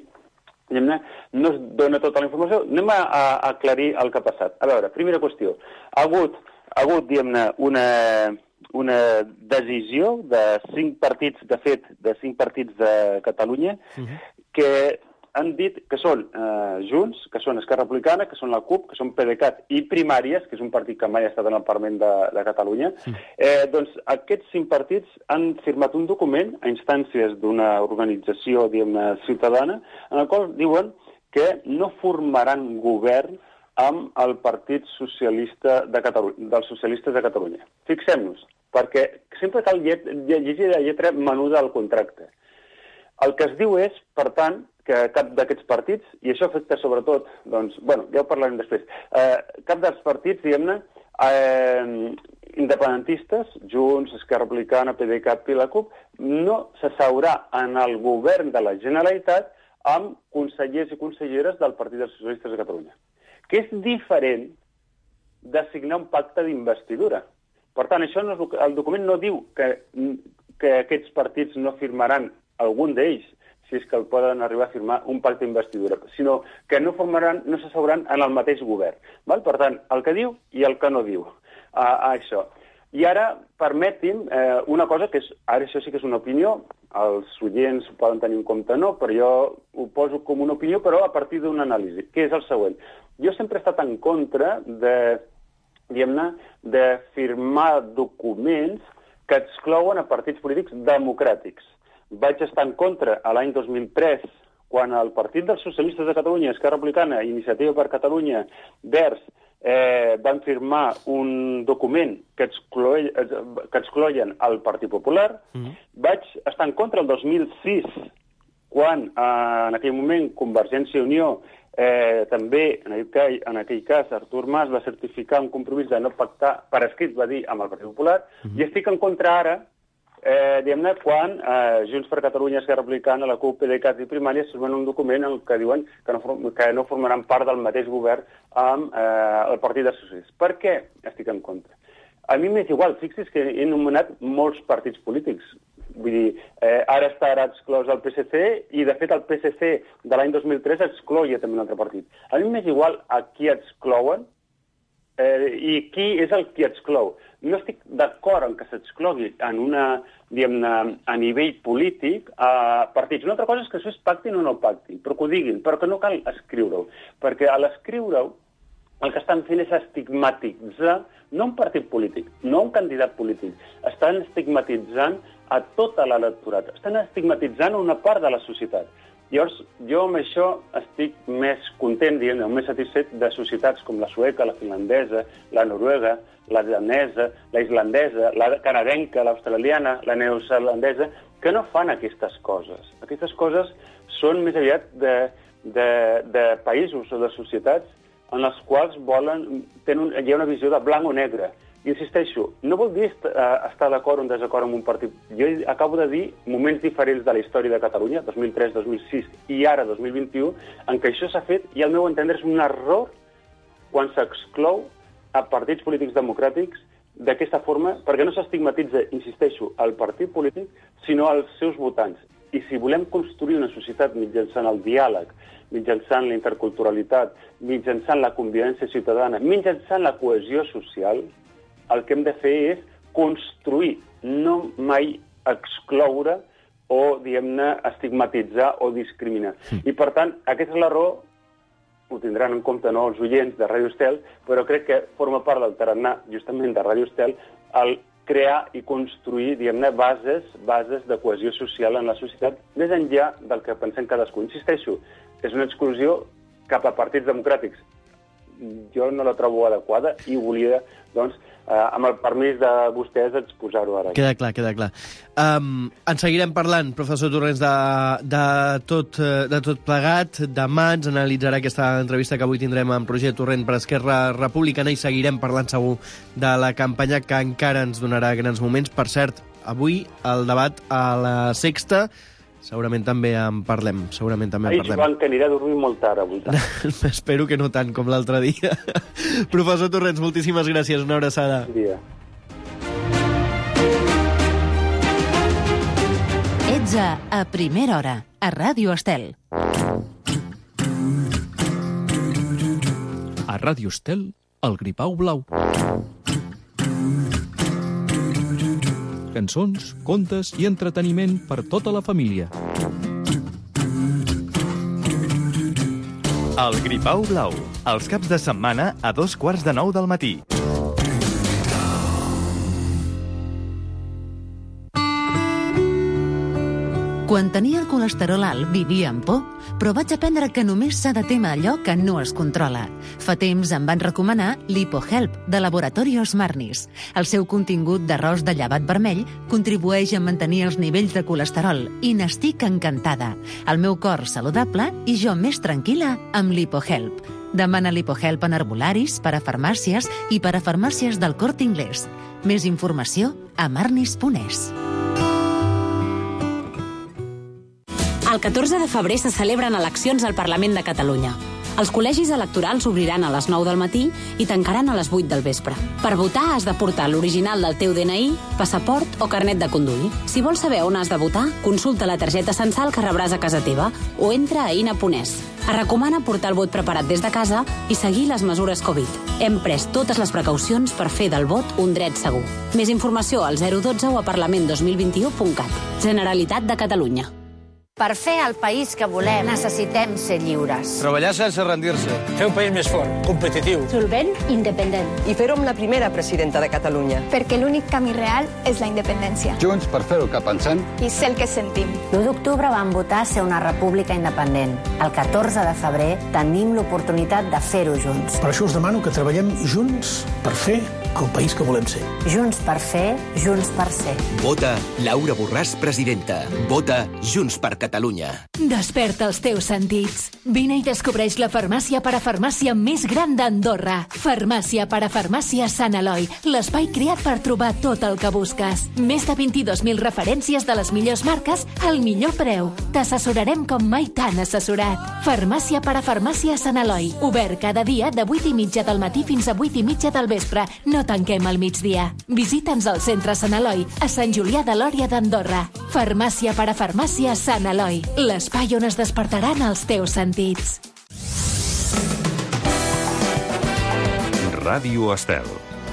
no es dona tota la informació. Anem a aclarir el que ha passat. A veure, primera qüestió. Ha hagut diguem-ne, una decisió de 5 partits, de fet, de 5 partits de Catalunya, que han dit que són Junts, que són Esquerra Republicana, que són la CUP, que són PDeCAT i Primàries, que és un partit que mai ha estat en el Parlament de Catalunya. Doncs aquests 5 partits han firmat un document a instàncies d'una organització, diguem-ne, ciutadana, en el qual diuen que no formaran govern amb el Partit Socialista de Catalunya, dels Socialistes de Catalunya. Fixem-nos, perquè sempre cal llegir la lletra menuda del contracte. El que es diu és, per tant, que cap d'aquests partits, i això afecta sobretot, doncs, bueno, ja ho parlarem després, cap dels partits, diguem-ne, independentistes, Junts, Esquerra Republicana, PDeCAT i la CUP, no s'asseurà en el govern de la Generalitat amb consellers i conselleres del Partit dels Socialistes de Catalunya, que és diferent de signar un pacte d'investidura. Per tant, això no és, el document no diu que aquests partits no firmaran, algun d'ells, si és que el poden arribar a firmar un pacte d'investidura, sinó que no s'asseuran en el mateix govern. Val? Per tant, el que diu i el que no diu. Això. I ara, permeti'm una cosa que és, ara això sí que és una opinió, els oients ho poden tenir en compte no, però jo ho poso com una opinió, però a partir d'una anàlisi, que és el següent. Jo sempre he estat en contra de firmar documents que exclouen a partits polítics democràtics. Vaig estar en contra a l'any 2003, quan el Partit dels Socialistes de Catalunya, Esquerra Republicana, Iniciativa per Catalunya, Verds, van firmar un document que excloien el Partit Popular. Vaig estar en contra el 2006, quan en aquell moment Convergència i Unió, també en aquell cas Artur Mas va certificar un compromís de no pactar per escrit, va dir, amb el Partit Popular, i estic en contra ara diguem-ne, quan Junts per Catalunya, Esquerra Republicana, la CUP, PDeCAT i Primàries firmen un document en què diuen que no formaran part del mateix govern amb el Partit dels Socialistes. Per què estic en contra? A mi m'és igual, fixi's que he anomenat molts partits polítics. Vull dir, ara estarà exclòs el PSC i, de fet, el PSC de l'any 2003 excloia també un altre partit. A mi m'és igual a qui exclouen i qui és el qui exclou. No estic d'acord en que s'exclogui en una, diguem-ne, a nivell polític a partits. Una altra cosa és que això es pactin o no pactin, però que ho diguin, però que no cal escriure-ho. Perquè a l'escriure-ho el que estan fent és estigmatitzar no un partit polític, no un candidat polític. Estan estigmatitzant a tota l'electorat. Estan estigmatitzant una part de la societat. Llavors, jo amb això estic més content, diguem-ne, més satisfet de societats com la sueca, la finlandesa, la noruega, la danesa, la islandesa, la canadenca, l'australiana, la neozelandesa, que no fan aquestes coses. Aquestes coses són més aviat de països o de societats en les quals hi ha una visió de blanc o negre. Insisteixo, no vol dir estar d'acord o en desacord amb un partit. Jo acabo de dir moments diferents de la història de Catalunya, 2003, 2006 i ara, 2021, en què això s'ha fet i al meu entendre és un error quan s'exclou a partits polítics democràtics d'aquesta forma, perquè no s'estigmatitza, insisteixo, el partit polític, sinó els seus votants. I si volem construir una societat mitjançant el diàleg, mitjançant la interculturalitat, mitjançant la convivència ciutadana, mitjançant la cohesió social, el que hem de fer és construir, no mai excloure o, diguem-ne, estigmatitzar o discriminar. I, per tant, aquesta és la raó, ho tindran en compte no els oients de Ràdio Estel, però crec que forma part del tarannà, justament, de Ràdio Estel, el crear i construir, diguem-ne, bases de cohesió social en la societat, més enllà del que pensem cadascú. Insisteixo, és una exclusió cap a partits democràtics. Jo no la trobo adequada i volia, doncs, amb el permís de vostès, exposar-ho ara. Queda clar. En seguirem parlant, professor Torrents, de tot plegat. Demà ens analitzarà aquesta entrevista que avui tindrem amb Roger Torrent per Esquerra Republicana i seguirem parlant segur de la campanya que encara ens donarà grans moments. Per cert, avui el debat a la Sexta segurament també en parlem. Joan, que aniré a dormir molt tard avui. Espero que no tant com l'altre dia. Professor Torrents, moltíssimes gràcies. Una abraçada. Bon dia. Ets a Primera Hora, a Ràdio Estel. A Ràdio Estel, el Gripau Blau. Cançons, contes i entreteniment per tota la família. El Gripau Blau, els caps de setmana a 8:45 del matí. Quan tenia el colesterol alt, vivia amb por, però vaig aprendre que només s'ha de témer allò que no es controla. Fa temps em van recomanar l'HipoHelp, de Laboratorios Marnis. El seu contingut d'arròs de llevat vermell contribueix a mantenir els nivells de colesterol i n'estic encantada. El meu cor saludable i jo més tranquil·la amb l'HipoHelp. Demana l'HipoHelp en herbolaris, parafarmàcies i parafarmàcies del Corte Inglés. Més informació a marnis.es. El 14 de febrer se celebren eleccions al Parlament de Catalunya. Els col·legis electorals obriran a les 9 del matí i tancaran a les 8 del vespre. Per votar has de portar l'original del teu DNI, passaport o carnet de conduir. Si vols saber on has de votar, consulta la targeta censal que rebràs a casa teva o entra a ina.es. Es recomana portar el vot preparat des de casa i seguir les mesures Covid. Hem pres totes les precaucions per fer del vot un dret segur. Més informació al 012 o a parlament2021.cat. Generalitat de Catalunya. Per fer el país que volem, necessitem ser lliures. Treballar sense rendir-se. Fer un país més fort, competitiu. Solvent, independent. I fer-ho amb la primera presidenta de Catalunya. Perquè l'únic camí real és la independència. Junts per fer el que pensem. I ser el que sentim. L'1 d'octubre vam votar ser una república independent. El 14 de febrer tenim l'oportunitat de fer-ho junts. Per això us demano que treballem junts per fer el país que volem ser. Junts per fer, junts per ser. Vota Laura Borràs, presidenta. Vota Junts per Catalunya. Desperta els teus sentits. Vine i descobreix la farmàcia parafarmàcia més gran d'Andorra. Farmàcia parafarmàcia Sant Eloi, l'espai creat per trobar tot el que busques. Més de 22.000 referències de les millors marques al millor preu. T'assessorarem com mai t'han assessorat. Farmàcia parafarmàcia Sant Eloi, obert cada dia de 8:30 del matí fins a 8:30 del vespre. No tanquem al migdia. Visita'ns al centre Sant Eloi, a Sant Julià de Lòria d'Andorra. Farmàcia parafarmàcia Sant Eloi, l'espai on es despertaran els teus sentits. Ràdio Estel.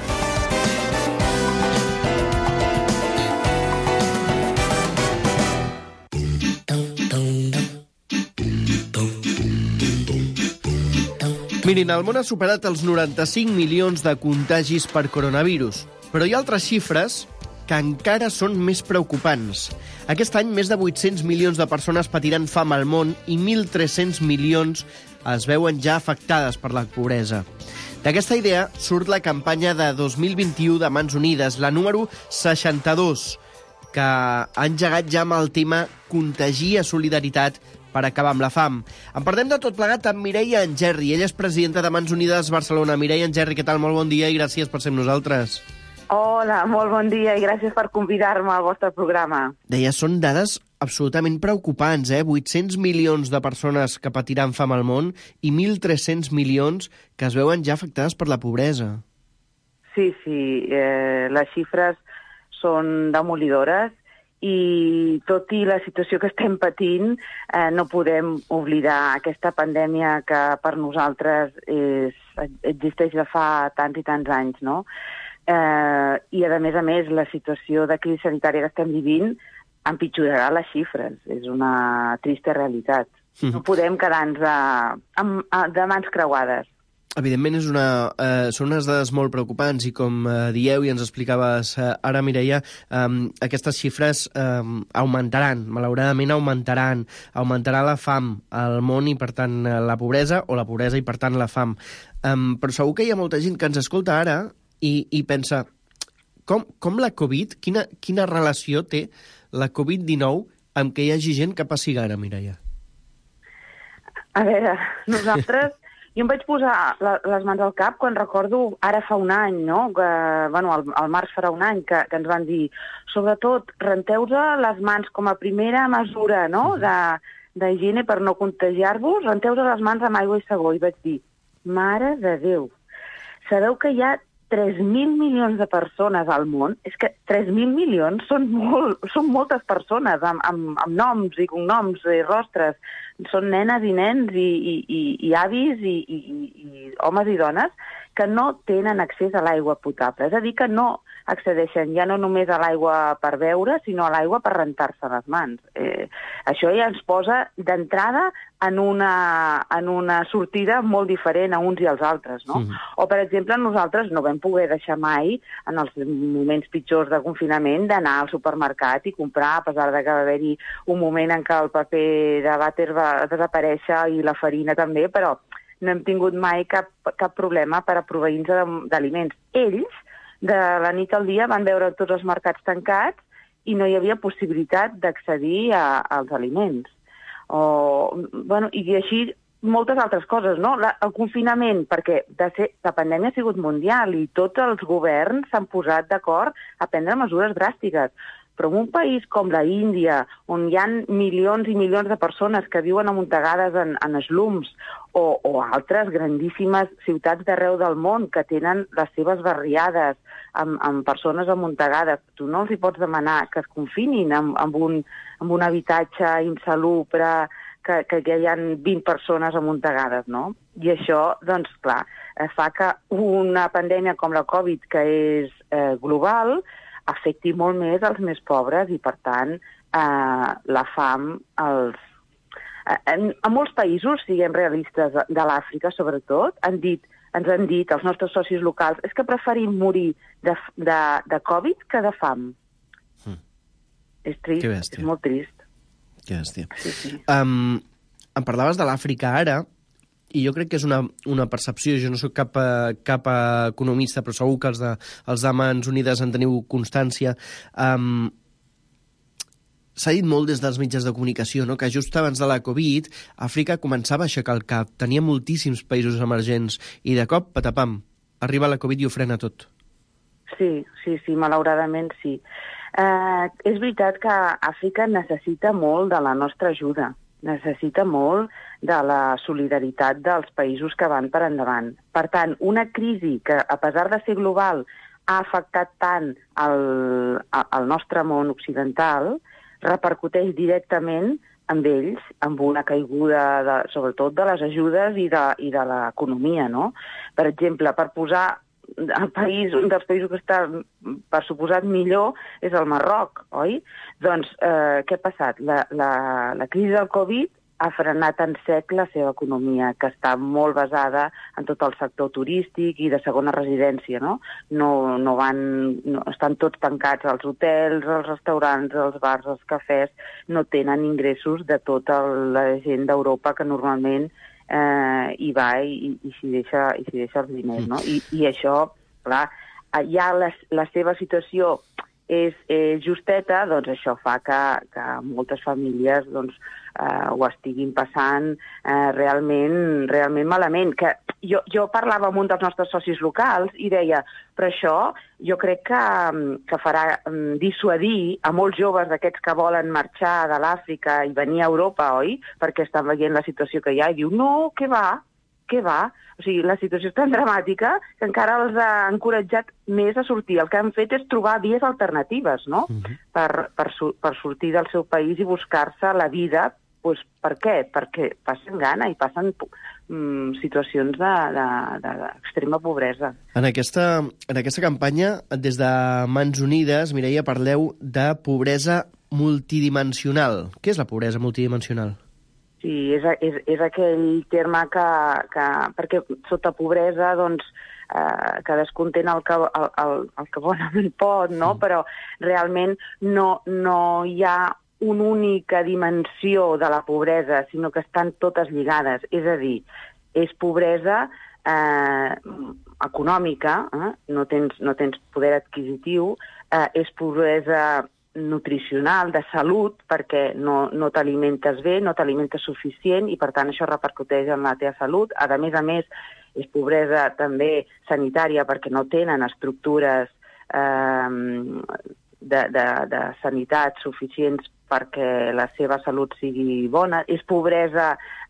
Mirin, el món ha superat els 95 milions de contagis per coronavirus, però hi ha altres xifres que encara són més preocupants. Aquest any, més de 800 milions de persones patiran fam al món i 1.300 milions es veuen ja afectades per la pobresa. D'aquesta idea surt la campanya de 2021 de Mans Unides, la número 62, que ha engegat ja amb el tema Contagia Solidaritat per acabar amb la fam. En parlem de tot plegat amb Mireia Engerri. Ella és presidenta de Mans Unides Barcelona. Mireia Engerri, què tal? Molt bon dia i gràcies per ser amb nosaltres. Hola, molt bon dia i gràcies per convidar-me al vostre programa. Deia, són dades absolutament preocupants, 800 milions de persones que patiran fam al món i 1.300 milions que es veuen ja afectades per la pobresa. Sí, les xifres són demolidores i tot i la situació que estem patint, no podem oblidar aquesta pandèmia que per nosaltres existeix de fa tants i tants anys, no? I, a més, la situació de crisi sanitària que estem vivint empitjorarà les xifres. És una trista realitat. No podem quedar-nos de mans creuades. Evidentment, són unes dades molt preocupants i, com dieu i ens explicaves ara, Mireia, aquestes xifres augmentaran, malauradament augmentaran. Augmentarà la fam al món i, per tant, la pobresa, o la pobresa i, per tant, la fam. Però segur que hi ha molta gent que ens escolta ara i pensa, com la Covid, quina relació té la Covid-19 amb que hi hagi gent que passi gana, Mireia? A veure, nosaltres... Jo em vaig posar les mans al cap quan recordo, ara fa un any, no? Al març farà un any, que ens van dir, sobretot, renteu-vos les mans com a primera mesura, no?, d'higiene per no contagiar-vos, renteu-vos les mans amb aigua i sabó. I vaig dir, mare de Déu, sabeu que hi ha 3.000 milions de persones al món? És que 3.000 milions són moltes persones, amb noms i cognoms i rostres. Són nenes i nens i avis i homes i dones que no tenen accés a l'aigua potable. És a dir, que no accedeixen ja no només a l'aigua per beure, sinó a l'aigua per rentar-se les mans. Això ja ens posa d'entrada en una sortida molt diferent a uns i als altres, no? O, per exemple, nosaltres no vam poder deixar mai, en els moments pitjors de confinament, d'anar al supermercat i comprar, a pesar de que va haver-hi un moment en què el paper de vàter va desaparèixer i la farina també, però no hem tingut mai cap problema per a proveir-nos d'aliments. Ells, de la nit al dia, van veure tots els mercats tancats i no hi havia possibilitat d'accedir als aliments. I així moltes altres coses, no? El confinament, perquè la pandèmia ha sigut mundial i tots els governs s'han posat d'acord a prendre mesures dràstiques. Però en un país com la Índia, on hi ha milions i milions de persones que viuen amuntegades en slums, o altres grandíssimes ciutats d'arreu del món que tenen les seves barriades amb persones amuntegades, tu no els hi pots demanar que es confinin amb un habitatge insalubre, que hi ha 20 persones amuntegades, no? I això, doncs, clar, fa que una pandèmia com la Covid, que és global, afecti molt més els més pobres i, per tant, la fam... En molts països, siguem realistes, de l'Àfrica, sobretot, ens han dit els nostres socis locals, és que preferim morir de Covid que de fam. És trist, és molt trist. Que bèstia. Sí. Em parlaves de l'Àfrica ara, i jo crec que és una percepció, jo no soc cap economista, però segur que els de Mans Unides en teniu constància. S'ha dit molt des dels mitjans de comunicació, no?, que just abans de la Covid, Àfrica començava a aixecar el cap, tenia moltíssims països emergents, i de cop, patapam, arriba la Covid i ho frena tot. Sí, malauradament sí. És veritat que Àfrica necessita molt de la nostra ajuda, necessita molt de la solidaritat dels països que van per endavant. Per tant, una crisi que, a pesar de ser global, ha afectat tant el nostre món occidental, repercuteix directament amb ells, amb una caiguda, sobretot, de les ajudes i de l'economia, no? Per exemple, per posar un dels països que està, per suposat, millor és el Marroc, oi? Doncs, què ha passat? La crisi del Covid ha frenat en sec la seva economia, que està molt basada en tot el sector turístic i de segona residència, no? Estan tots tancats, els hotels, els restaurants, els bars, els cafès, no tenen ingressos de tota la gent d'Europa que normalment hi va i s'hi deixa els diners, no? I això, clar, ja la seva situació és justeta, doncs això fa que moltes famílies ho estiguin passant realment malament. Que jo parlava amb un dels nostres socis locals i deia, però això jo crec que farà dissuadir a molts joves d'aquests que volen marxar de l'Àfrica i venir a Europa, oi? Perquè estan veient la situació que hi ha i diu, no, què va? què va? O sigui, la situació és tan dramàtica que encara els ha encoratjat més a sortir. El que han fet és trobar vies alternatives, no? Per sortir del seu país i buscar-se la vida. Pues, per què? Perquè passen gana i passen situacions d'extrema pobresa. En aquesta campanya, des de Mans Unides, Mireia, parleu de pobresa multidimensional. Què és la pobresa multidimensional? Sí, és aquell terme que perquè sota pobresa, doncs, cadascú entén el que bonament pot, no? Però realment no hi ha una única dimensió de la pobresa, sinó que estan totes lligades. És a dir, és pobresa econòmica, no tens poder adquisitiu, és pobresa nutricional, de salut, perquè no t'alimentes bé, no t'alimentes suficient i, per tant, això repercuteix en la teva salut. A més, és pobresa també sanitària, perquè no tenen estructures de sanitat suficients perquè la seva salut sigui bona. És pobresa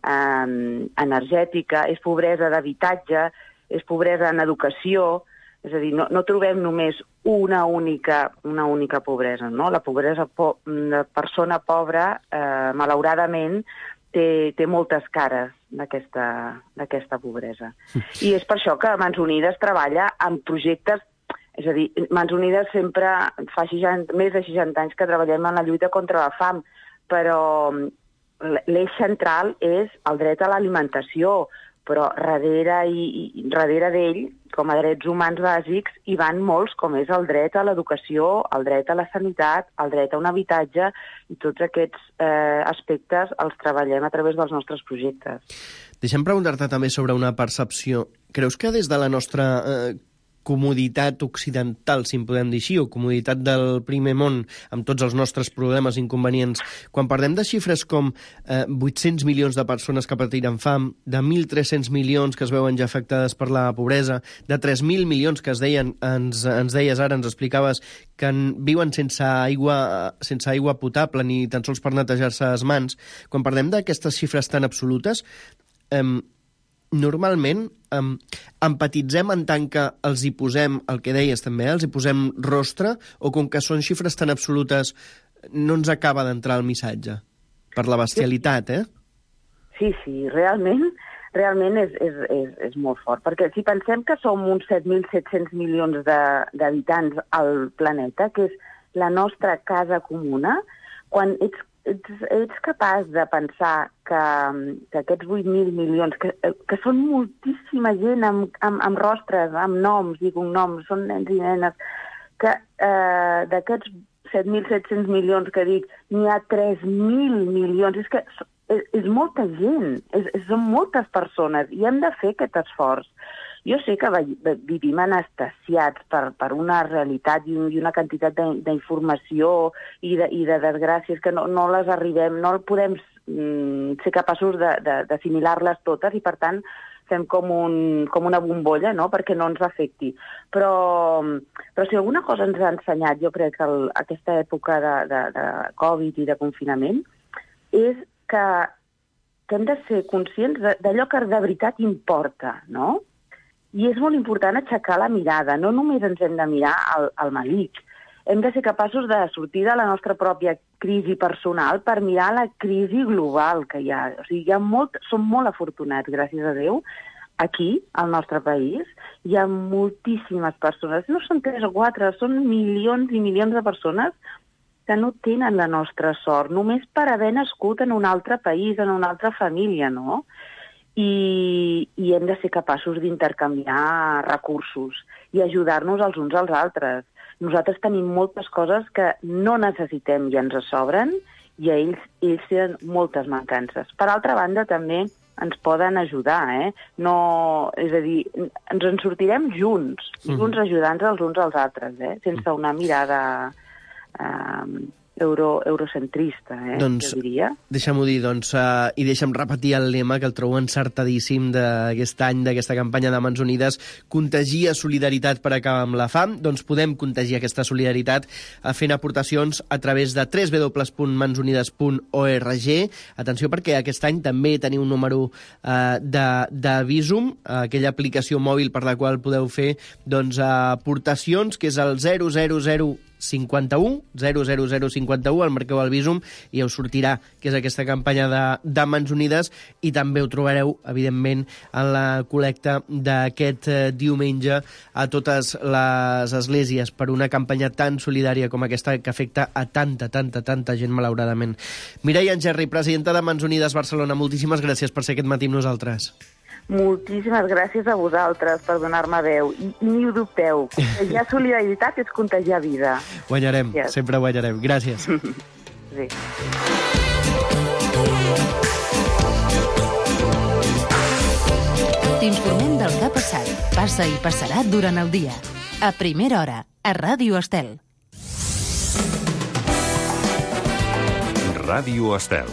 energètica, és pobresa d'habitatge, és pobresa en educació. És a dir, no trobem només una única pobresa, no? La pobresa de persona pobra, malauradament, té moltes cares d'aquesta pobresa. I és per això que Mans Unides treballa en projectes. És a dir, Mans Unides sempre fa més de 60 anys que treballem en la lluita contra la fam, però l'eix central és el dret a l'alimentació, però darrere d'ell, com a drets humans bàsics, hi van molts, com és el dret a l'educació, el dret a la sanitat, el dret a un habitatge, i tots aquests aspectes els treballem a través dels nostres projectes. Deixa'm preguntar-te també sobre una percepció. Creus que des de la nostra comoditat occidental, si en podem dir així, o comoditat del primer món, amb tots els nostres problemes i inconvenients, quan parlem de xifres com 800 milions de persones que patiren fam, de 1.300 milions que es veuen ja afectades per la pobresa, de 3.000 milions que ens deies ara, ens explicaves, que viuen sense aigua potable ni tan sols per netejar-se les mans, quan parlem d'aquestes xifres tan absolutes, normalment empatitzem en tant que els hi posem, el que deies també, els hi posem rostre, o com que són xifres tan absolutes no ens acaba d'entrar el missatge? Per la bestialitat, Sí, realment és molt fort, perquè si pensem que som uns 7.700 milions d'habitants al planeta, que és la nostra casa comuna, quan ets capaç de pensar que aquests 8.000 milions, que són moltíssima gent amb rostres, amb noms i cognoms, són nens i nenes, que d'aquests 7.700 milions que dic, n'hi ha 3.000 milions, és que és molta gent, són moltes persones, i hem de fer aquest esforç. Jo sé que vivim anestesiats per una realitat i una quantitat d'informació i de desgràcies que no les arribem, no podem ser capaços d'assimilar-les totes i, per tant, fem com una bombolla, no?, perquè no ens afecti. Però si alguna cosa ens ha ensenyat, jo crec, que aquesta època de Covid i de confinament, és que hem de ser conscients d'allò que de veritat importa, no? I és molt important aixecar la mirada. No només ens hem de mirar al malic. Hem de ser capaços de sortir de la nostra pròpia crisi personal per mirar la crisi global que hi ha. O sigui, som molt afortunats, gràcies a Déu, aquí, al nostre país. Hi ha moltíssimes persones. No són 3 o 4, són milions i milions de persones que no tenen la nostra sort, només per haver nascut en un altre país, en una altra família, no? I hem de ser capaços d'intercanviar recursos i ajudar-nos els uns als altres. Nosaltres tenim moltes coses que no necessitem i ens sobren, i a ells tenen moltes mancances. Per altra banda, també ens poden ajudar, és a dir, ens en sortirem junts ajudant-nos els uns als altres, sense una mirada eurocentrista, doncs, jo diria. Deixa'm-ho dir, i deixa'm repetir el lema que el trobo encertadíssim d'aquest any, d'aquesta campanya de Mans Unides, contagia solidaritat per acabar amb la fam. Doncs podem contagiar aquesta solidaritat fent aportacions a través de www.mansunides.org. Atenció, perquè aquest any també teniu un número de Bizum, aquella aplicació mòbil per la qual podeu fer aportacions, que és el 00051, el marqueu al Bizum i us sortirà que és aquesta campanya de Mans Unides, i també ho trobareu, evidentment, en la col·lecta d'aquest diumenge a totes les esglésies per una campanya tan solidària com aquesta que afecta a tanta gent, malauradament. Mireia Engerri, presidenta de Mans Unides Barcelona, moltíssimes gràcies per ser aquest matí amb nosaltres. Moltíssimes gràcies a vosaltres per donar-me veu. I ni ho dubteu, contagiar solidaritat és contagiar vida. Guanyarem, sempre guanyarem. Gràcies. Sí. T'informem del que ha passat, passa i passarà durant el dia. A primera hora, a Ràdio Estel. Ràdio Estel.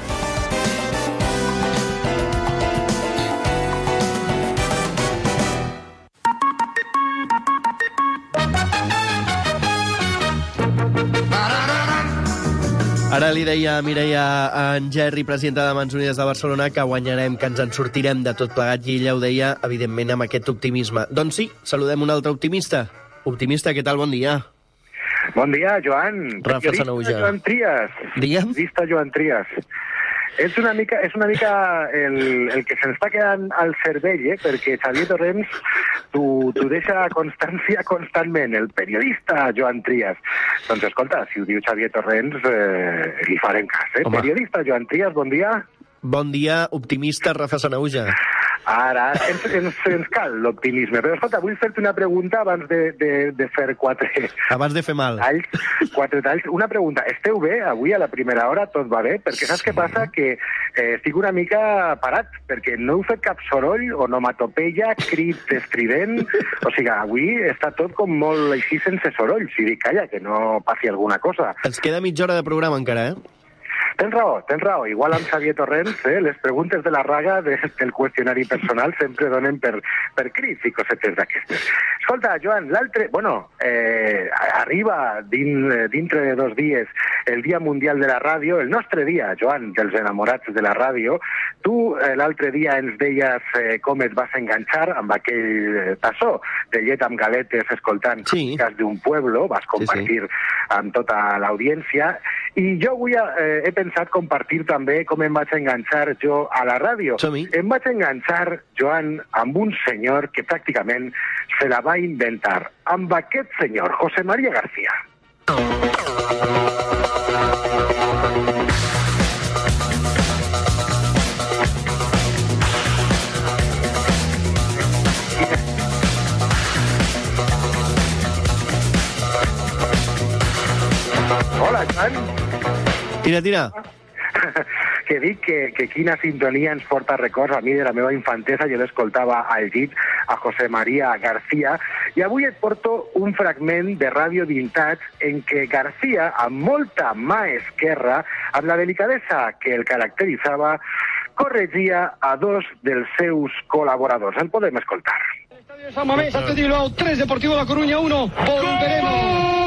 Ara li deia a Mireia Engerri, presidenta de Mans Unides de Barcelona, que guanyarem, que ens en sortirem de tot plegat, i ella ho deia, evidentment, amb aquest optimisme. Doncs sí, saludem un altre optimista. Optimista, què tal? Bon dia. Bon dia, Joan. Rafa Sanahuja. Joan Trias. Digue'm. Periodista Joan Trias. És una mica el que se'ns està quedant al cervell, perquè Xavier Torrents t'ho deixa constància constantment, el periodista Joan Trias. Doncs escolta, si ho diu Xavier Torrents, li farem cas, Home. Periodista Joan Trias, bon dia. Bon dia, optimista Rafa Sanahuja. Ara, ens cal l'optimisme. Però escolta, vull fer-te una pregunta abans de fer quatre... Abans de fer mal. Quatre talls. Una pregunta. Esteu bé avui a la primera hora? Tot va bé? Perquè saps què passa? Que estic una mica parat, perquè no heu fet cap soroll, onomatopeia, crit estrident... O sigui, avui està tot com molt així sense soroll. Si dic, calla, que no passi alguna cosa. Ens queda mitja hora de programa encara, Tens raó. Igual amb Xavier Torrents, les preguntes de la raga del qüestionari personal sempre donen per crits i cosetes d'aquestes. Escolta, Joan, arriba dintre de 2 dies el Dia Mundial de la Ràdio, el nostre dia, Joan, dels enamorats de la ràdio. Tu l'altre dia ens deies com et vas enganxar amb aquell tassó de llet amb galetes escoltant Crónicas d'un pueblo, vas compartir amb tota l'audiència, i jo avui he pensat compartir també com em vaig enganxar jo a la ràdio. Em vaig enganxar, Joan, amb un senyor que pràcticament se la va inventar, amb aquest senyor, José María García. Hola, Joan. Tira. Que dic que quina sintonia ens porta records a mi de la meva infantesa. Jo l'escoltava al llit a José María García, i avui et porto un fragment de Ràdio Vintage en què García, amb molta mà esquerra, amb la delicadesa que el caracteritzava, corregia a 2 dels seus col·laboradors. El podem escoltar. Estadio San Mamés, Atleti Bilbao 3, Deportivo La Coruña 1. Volveremos.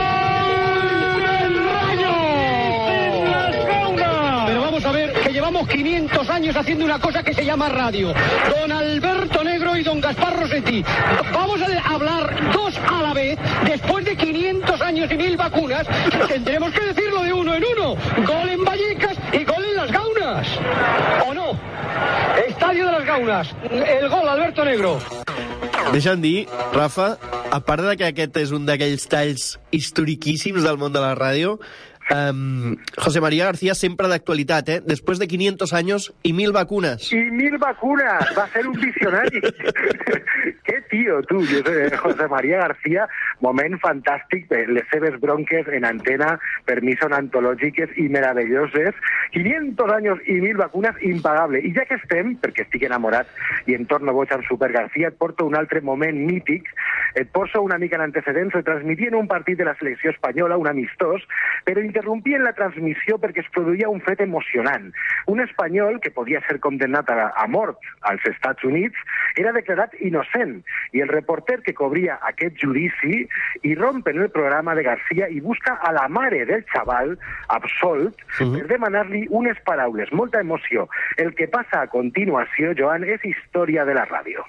A ver, que llevamos 500 años haciendo una cosa que se llama radio. Don Alberto Negro y don Gaspar Rossetti. Vamos a hablar 2 a la vez, después de 500 años y 1000 vacunas. Tendremos que decirlo de uno en uno. Gol en Vallecas y gol en Las Gaunas. ¿O no? Estadio de Las Gaunas. El gol, Alberto Negro. Deixa'm dir, Rafa, a part de que aquest és un d'aquells talls historiquíssims del món de la ràdio, José María García sempre d'actualitat, Después de 500 años y 1000 vacunas. Y 1000 vacunas, va a ser un visionari. Qué tío, tu, José María García, moment fantàstic, les seves bronques en antena per mi són antològiques i meravelloses. 500 años y 1000 vacunas, impagable. I ja que estem, perquè estic enamorat i em torno boig amb Super García, et porto un altre moment mític Et poso una mica en antecedents. Retransmitien un partit de la selecció espanyola, un amistós, però interrompien la transmissió perquè es produïa un fet emocionant. Un espanyol, que podia ser condemnat a mort als Estats Units, era declarat innocent, i el reporter que cobria aquest judici irromp en el programa de García i busca a la mare del xaval absolt per demanar-li unes paraules, molta emoció. El que passa a continuació, Joan, és història de la ràdio.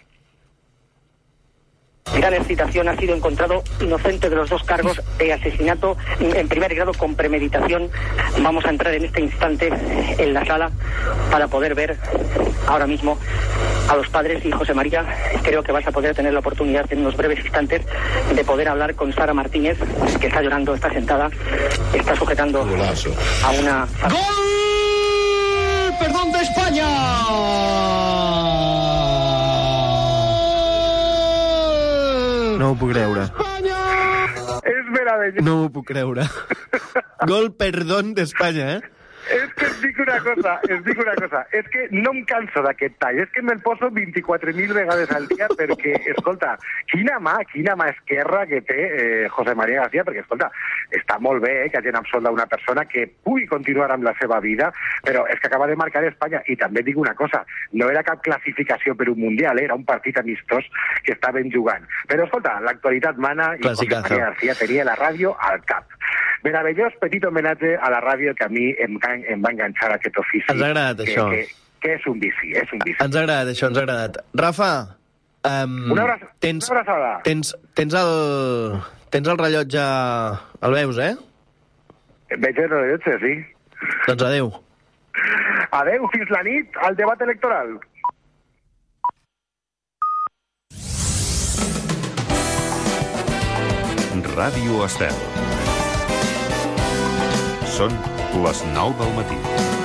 Gran excitación, ha sido encontrado inocente de los dos cargos de asesinato en primer grado con premeditación. Vamos a entrar en este instante en la sala para poder ver ahora mismo a los padres. Y José María, creo que vas a poder tener la oportunidad en unos breves instantes de poder hablar con Sara Martínez, que está llorando, está sentada, está sujetando a una... ¡Gol! ¡Perdón de España! No ho puc creure. És meravellós. No ho puc creure. Gol perdón d'Espanya, És que et dic una cosa, és que no em canso d'aquest tall, és que me'l poso 24.000 vegades al dia perquè, escolta, quina mà esquerra que té José María García, perquè, escolta, està molt bé que hagin absolt una persona que pugui continuar amb la seva vida, però és que acaba de marcar Espanya, i també et dic una cosa, no era cap classificació per un mundial, era un partit amistós que estaven jugant. Però, escolta, l'actualitat mana i José María García tenia la ràdio al cap. Meravellós petit homenatge a la ràdio que a mi em va enganxar aquest ofici. Ens ha agradat, això. Que és un vici, Ens ha agradat, això, ens ha agradat. Rafa, una abraçada. Tens el rellotge... El veus, Veig el rellotge, sí. Doncs adeu. Adeu, fins la nit, al debat electoral. Ràdio Estel. Són les 9 del matí.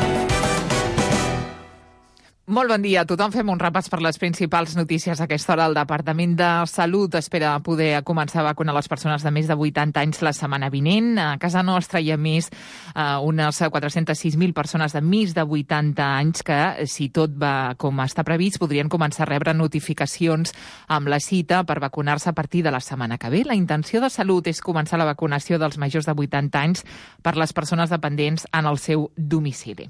Molt bon dia a tothom. Fem un repàs per les principals notícies a aquesta hora. El Departament de Salut espera poder començar a vacunar les persones de més de 80 anys la setmana vinent. A casa nostra hi ha més unes 406.000 persones de més de 80 anys que, si tot va com està previst, podrien començar a rebre notificacions amb la cita per vacunar-se a partir de la setmana que ve. La intenció de Salut és començar la vacunació dels majors de 80 anys per les persones dependents en el seu domicili.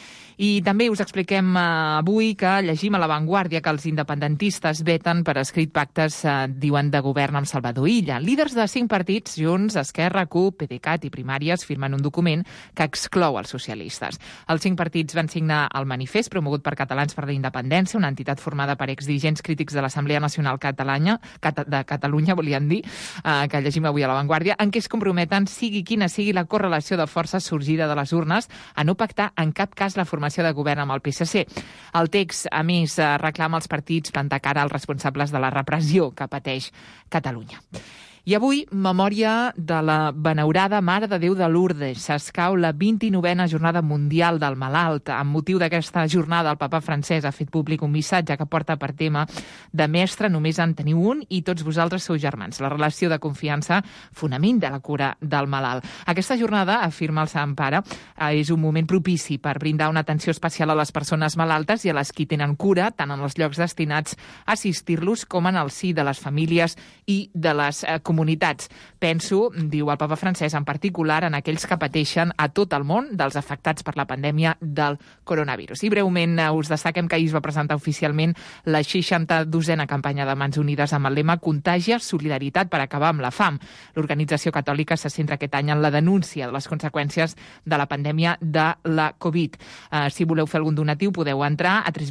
I també us expliquem avui que llegim a La Vanguardia que els independentistes veten per escrit pactes, diuen, de govern amb Salvador Illa. Líders de 5 partits, Junts, Esquerra, CUP, PDeCAT i Primàries, firmen un document que exclou els socialistes. Els 5 partits van signar el manifest promogut per Catalans per la Independència, una entitat formada per exdirigents crítics de l'Assemblea Nacional de Catalunya, volien dir, que llegim avui a La Vanguardia, en què es comprometen, sigui quina sigui la correlació de forces sorgida de les urnes, a no pactar en cap cas la formació de govern amb el PSC. El text, a més, reclama als partits plantar cara als responsables de la repressió que pateix Catalunya. I avui, memòria de la beneurada Mare de Déu de Lourdes. S'escau la 29a Jornada Mundial del Malalt. Amb motiu d'aquesta jornada, el papa francès ha fet públic un missatge que porta per tema de mestre només en teniu un i tots vosaltres sou germans. La relació de confiança, fonament de la cura del malalt. Aquesta jornada, afirma el Sant Pare, és un moment propici per brindar una atenció especial a les persones malaltes i a les qui tenen cura, tant en els llocs destinats a assistir-los com en el si de les famílies i de les comunitats. Penso, diu el papa francès, en particular en aquells que pateixen a tot el món dels afectats per la pandèmia del coronavirus. I breument us destaquem que ahir es va presentar oficialment la 62a campanya de Mans Unides amb el lema Contàgia, solidaritat per acabar amb la fam. L'organització catòlica se centra aquest any en la denúncia de les conseqüències de la pandèmia de la Covid. Si voleu fer algun donatiu, podeu entrar a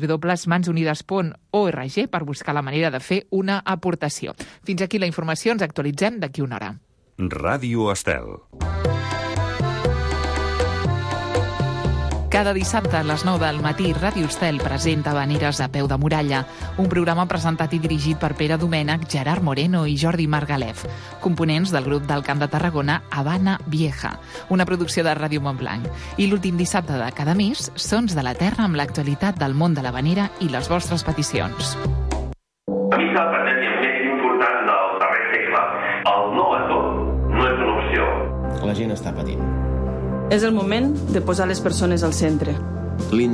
www.mansunides.org per buscar la manera de fer una aportació. Fins aquí la informació, ens actualitzem d'aquí una hora. Ràdio Estel. Cada dissabte a les 9 del matí, Ràdio Estel presenta Habaneres a peu de muralla, un programa presentat i dirigit per Pere Domènech, Gerard Moreno i Jordi Margalef, components del grup del Camp de Tarragona Habana Vieja, una producció de Ràdio Montblanc. I l'últim dissabte de cada mes, Sons de la Terra amb l'actualitat del món de l'habanera i les vostres peticions. A mi la pandèmia més important del darrer segle. El no a tot no és una opció. La gent està patint. És el moment de posar les persones al centre.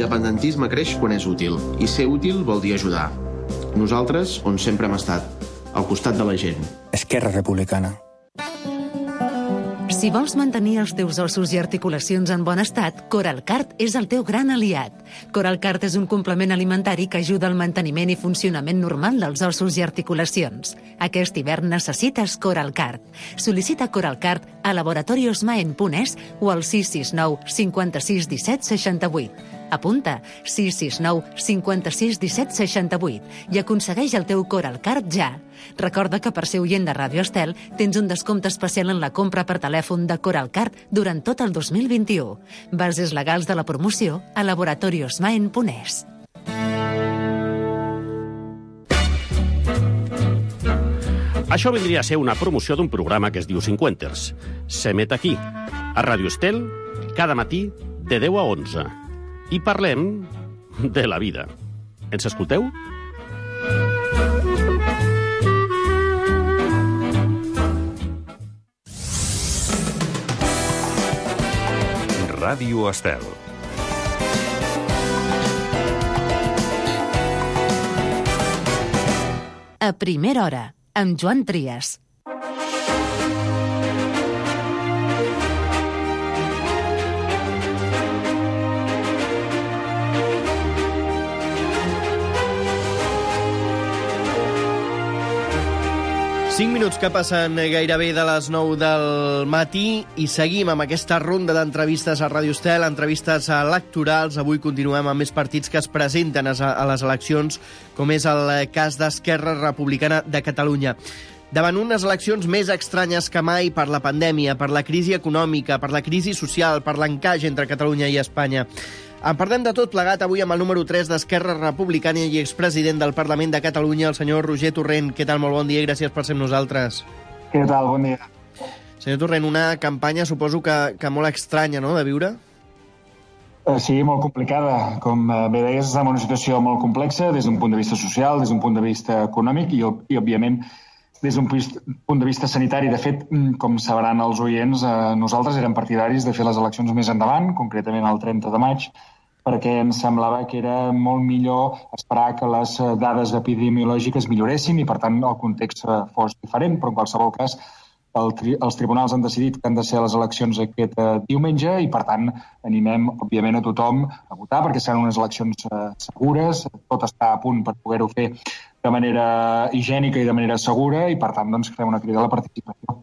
L'independentisme creix quan és útil, i ser útil vol dir ajudar. Nosaltres, on sempre hem estat. al costat de la gent. Esquerra Republicana. Si vols mantenir els teus ossos i articulacions en bon estat, Coralcart és el teu gran aliat. Coralcart és un complement alimentari que ajuda al manteniment i funcionament normal dels ossos i articulacions. Aquest hivern necessites Coralcart. Sol·licita Coralcart a laboratoriosmaen.es o al 669 56 17 68. Apunta 669 56 17 68 i aconsegueix el teu Coralcart ja. Recorda que per ser oient de Ràdio Estel tens un descompte especial en la compra per telèfon de Coralcart durant tot el 2021. Bases legals de la promoció a laboratoriosmaen.es. Això vindria a ser una promoció d'un programa que es diu Cinquenters. S'emet aquí, a Ràdio Estel, cada matí de 10 a 11. I parlem de la vida. Ens escolteu? Ràdio Estel. A primera hora, amb Joan Trias. Cinc minuts que passen gairebé de les 9 del matí i seguim amb aquesta ronda d'entrevistes a Ràdio Estel, entrevistes electorals. Avui continuem amb més partits que es presenten a les eleccions, com és el cas d'Esquerra Republicana de Catalunya. Davant unes eleccions més estranyes que mai per la pandèmia, per la crisi econòmica, per la crisi social, per l'encaix entre Catalunya i Espanya. En parlem de tot plegat avui amb el número 3 d'Esquerra Republicana i expresident del Parlament de Catalunya, el senyor Roger Torrent. Què tal? Molt bon dia i gràcies per ser amb nosaltres. Què tal? Bon dia. Senyor Torrent, una campanya suposo que molt estranya, no?, de viure? Sí, molt complicada. Com bé deies, estem en una situació molt complexa des d'un punt de vista social, des d'un punt de vista econòmic i òbviament, des d'un punt de vista sanitari. De fet, com sabran els oients, nosaltres érem partidaris de fer les eleccions més endavant, concretament el 30 de maig, perquè ens semblava que era molt millor esperar que les dades epidemiològiques milloressin i, per tant, el context fos diferent. Però, en qualsevol cas, els tribunals han decidit que han de ser les eleccions aquest diumenge i, per tant, animem, òbviament, a tothom a votar perquè seran unes eleccions segures. Tot està a punt per poder-ho fer de manera higiènica i de manera segura i, per tant, doncs, fem una crida a la participació.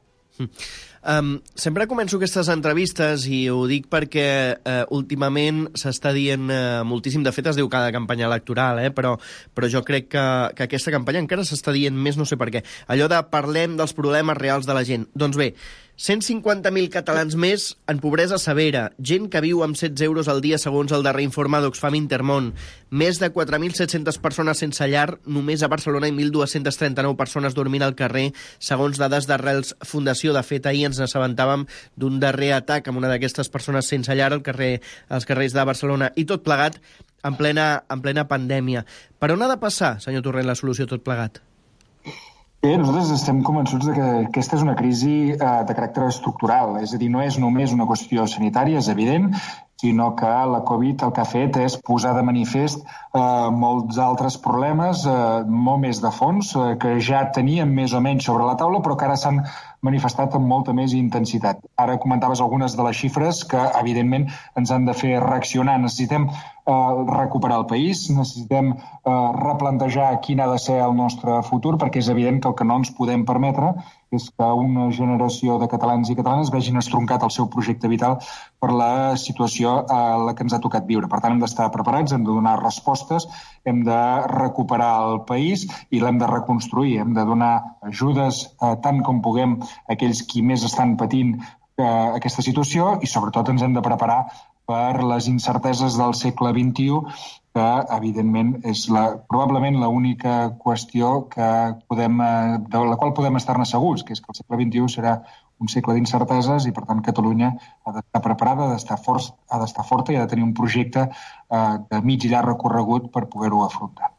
Sempre començo aquestes entrevistes i ho dic perquè últimament s'està dient moltíssim, de fet es diu cada campanya electoral, però jo crec que aquesta campanya encara s'està dient més, no sé per què, allò de parlem dels problemes reals de la gent. Doncs bé, 150.000 catalans més en pobresa severa, gent que viu amb 16 euros al dia segons el darrer informe d'Oxfam Intermón, més de 4.700 persones sense llar només a Barcelona i 1.239 persones dormint al carrer segons dades d'Arrels Fundació. De fet, ahir ens n'assabentàvem d'un darrer atac amb una d'aquestes persones sense llar als carrers de Barcelona i tot plegat en plena pandèmia. Per on ha de passar, senyor Torrent, la solució tot plegat? Bé, nosaltres estem convençuts que aquesta és una crisi de caràcter estructural, és a dir, no és només una qüestió sanitària, és evident, sinó que la Covid el que ha fet és posar de manifest molts altres problemes, molt més de fons, que ja teníem més o menys sobre la taula, però que ara s'han manifestat amb molta més intensitat. Ara comentaves algunes de les xifres que, evidentment, ens han de fer reaccionar. Necessitem recuperar el país, necessitem replantejar quin ha de ser el nostre futur, perquè és evident que el que no ens podem permetre és que una generació de catalans i catalanes vegin estroncat el seu projecte vital per la situació a la que ens ha tocat viure. Per tant, hem d'estar preparats, hem de donar respostes, hem de recuperar el país i l'hem de reconstruir. Hem de donar ajudes tant com puguem a aquells qui més estan patint aquesta situació i, sobretot, ens hem de preparar per les incerteses del segle XXI, que, evidentment, és probablement l'única qüestió de la qual podem estar-ne segurs, que és que el segle XXI serà un segle d'incerteses i, per tant, Catalunya ha d'estar preparada, ha d'estar forta i ha de tenir un projecte de mig i llarg recorregut per poder-ho afrontar.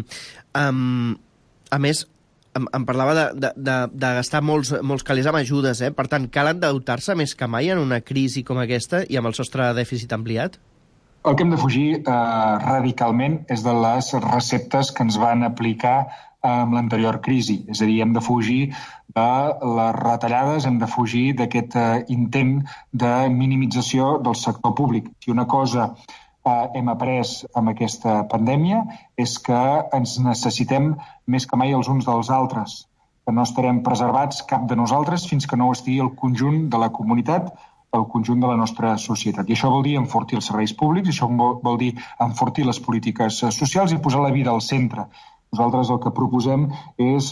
A més, em parlava de gastar molts calés amb ajudes, Per tant, cal endeutar-se més que mai en una crisi com aquesta i amb el sostre de dèficit ampliat? El que hem de fugir radicalment és de les receptes que ens van aplicar amb l'anterior crisi. És a dir, hem de fugir de les retallades, hem de fugir d'aquest intent de minimització del sector públic. Si una cosa hem après amb aquesta pandèmia és que ens necessitem més que mai els uns dels altres, que no estarem preservats cap de nosaltres fins que no ho estigui el conjunt de la comunitat, el conjunt de la nostra societat. I això vol dir enfortir els serveis públics, això vol dir enfortir les polítiques socials i posar la vida al centre. Nosaltres el que proposem és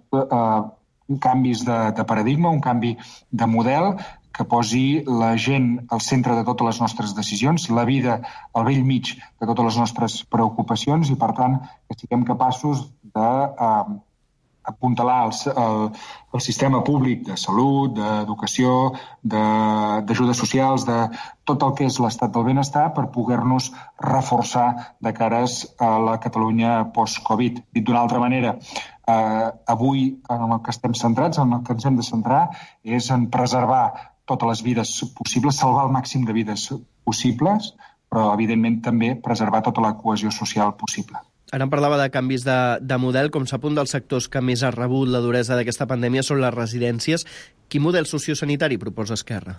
canvis de paradigma, un canvi de model que posi la gent al centre de totes les nostres decisions, la vida al vell mig de totes les nostres preocupacions i, per tant, que siguem capaços d'apuntalar el sistema públic de salut, d'educació, d'ajudes socials, de tot el que és l'estat del benestar per poder-nos reforçar de cares a la Catalunya post-Covid. Dit d'una altra manera, avui en el que estem centrats, en el que ens hem de centrar, és en preservar totes les vides possibles, salvar el màxim de vides possibles, però, evidentment, també preservar tota la cohesió social possible. Ara em parlava de canvis de model. Com sap, un dels sectors que més ha rebut la duresa d'aquesta pandèmia són les residències. Quin model sociosanitari proposa Esquerra?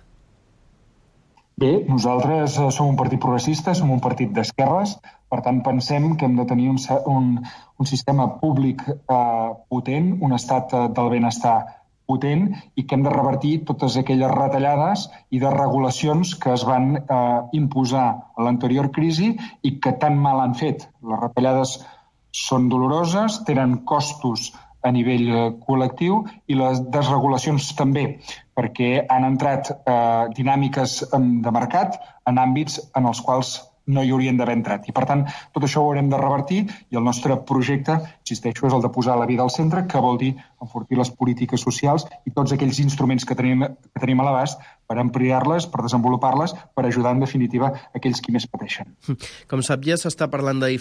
Bé, nosaltres som un partit progressista, som un partit d'esquerres, per tant pensem que hem de tenir un sistema públic potent, un estat del benestar potent i que hem de revertir totes aquelles retallades i desregulacions que es van imposar a l'anterior crisi i que tan mal han fet. Les retallades són doloroses, tenen costos a nivell col·lectiu i les desregulacions també, perquè han entrat dinàmiques de mercat en àmbits en els quals no hi haurien d'haver entrat. I, per tant, tot això ho haurem de revertir i el nostre projecte, insisteixo, és el de posar la vida al centre, que vol dir enfortir les polítiques socials i tots aquells instruments que tenim a l'abast per ampliar-les, per desenvolupar-les, per ajudar, en definitiva, aquells qui més pateixen. Com sap, ja s'està parlant de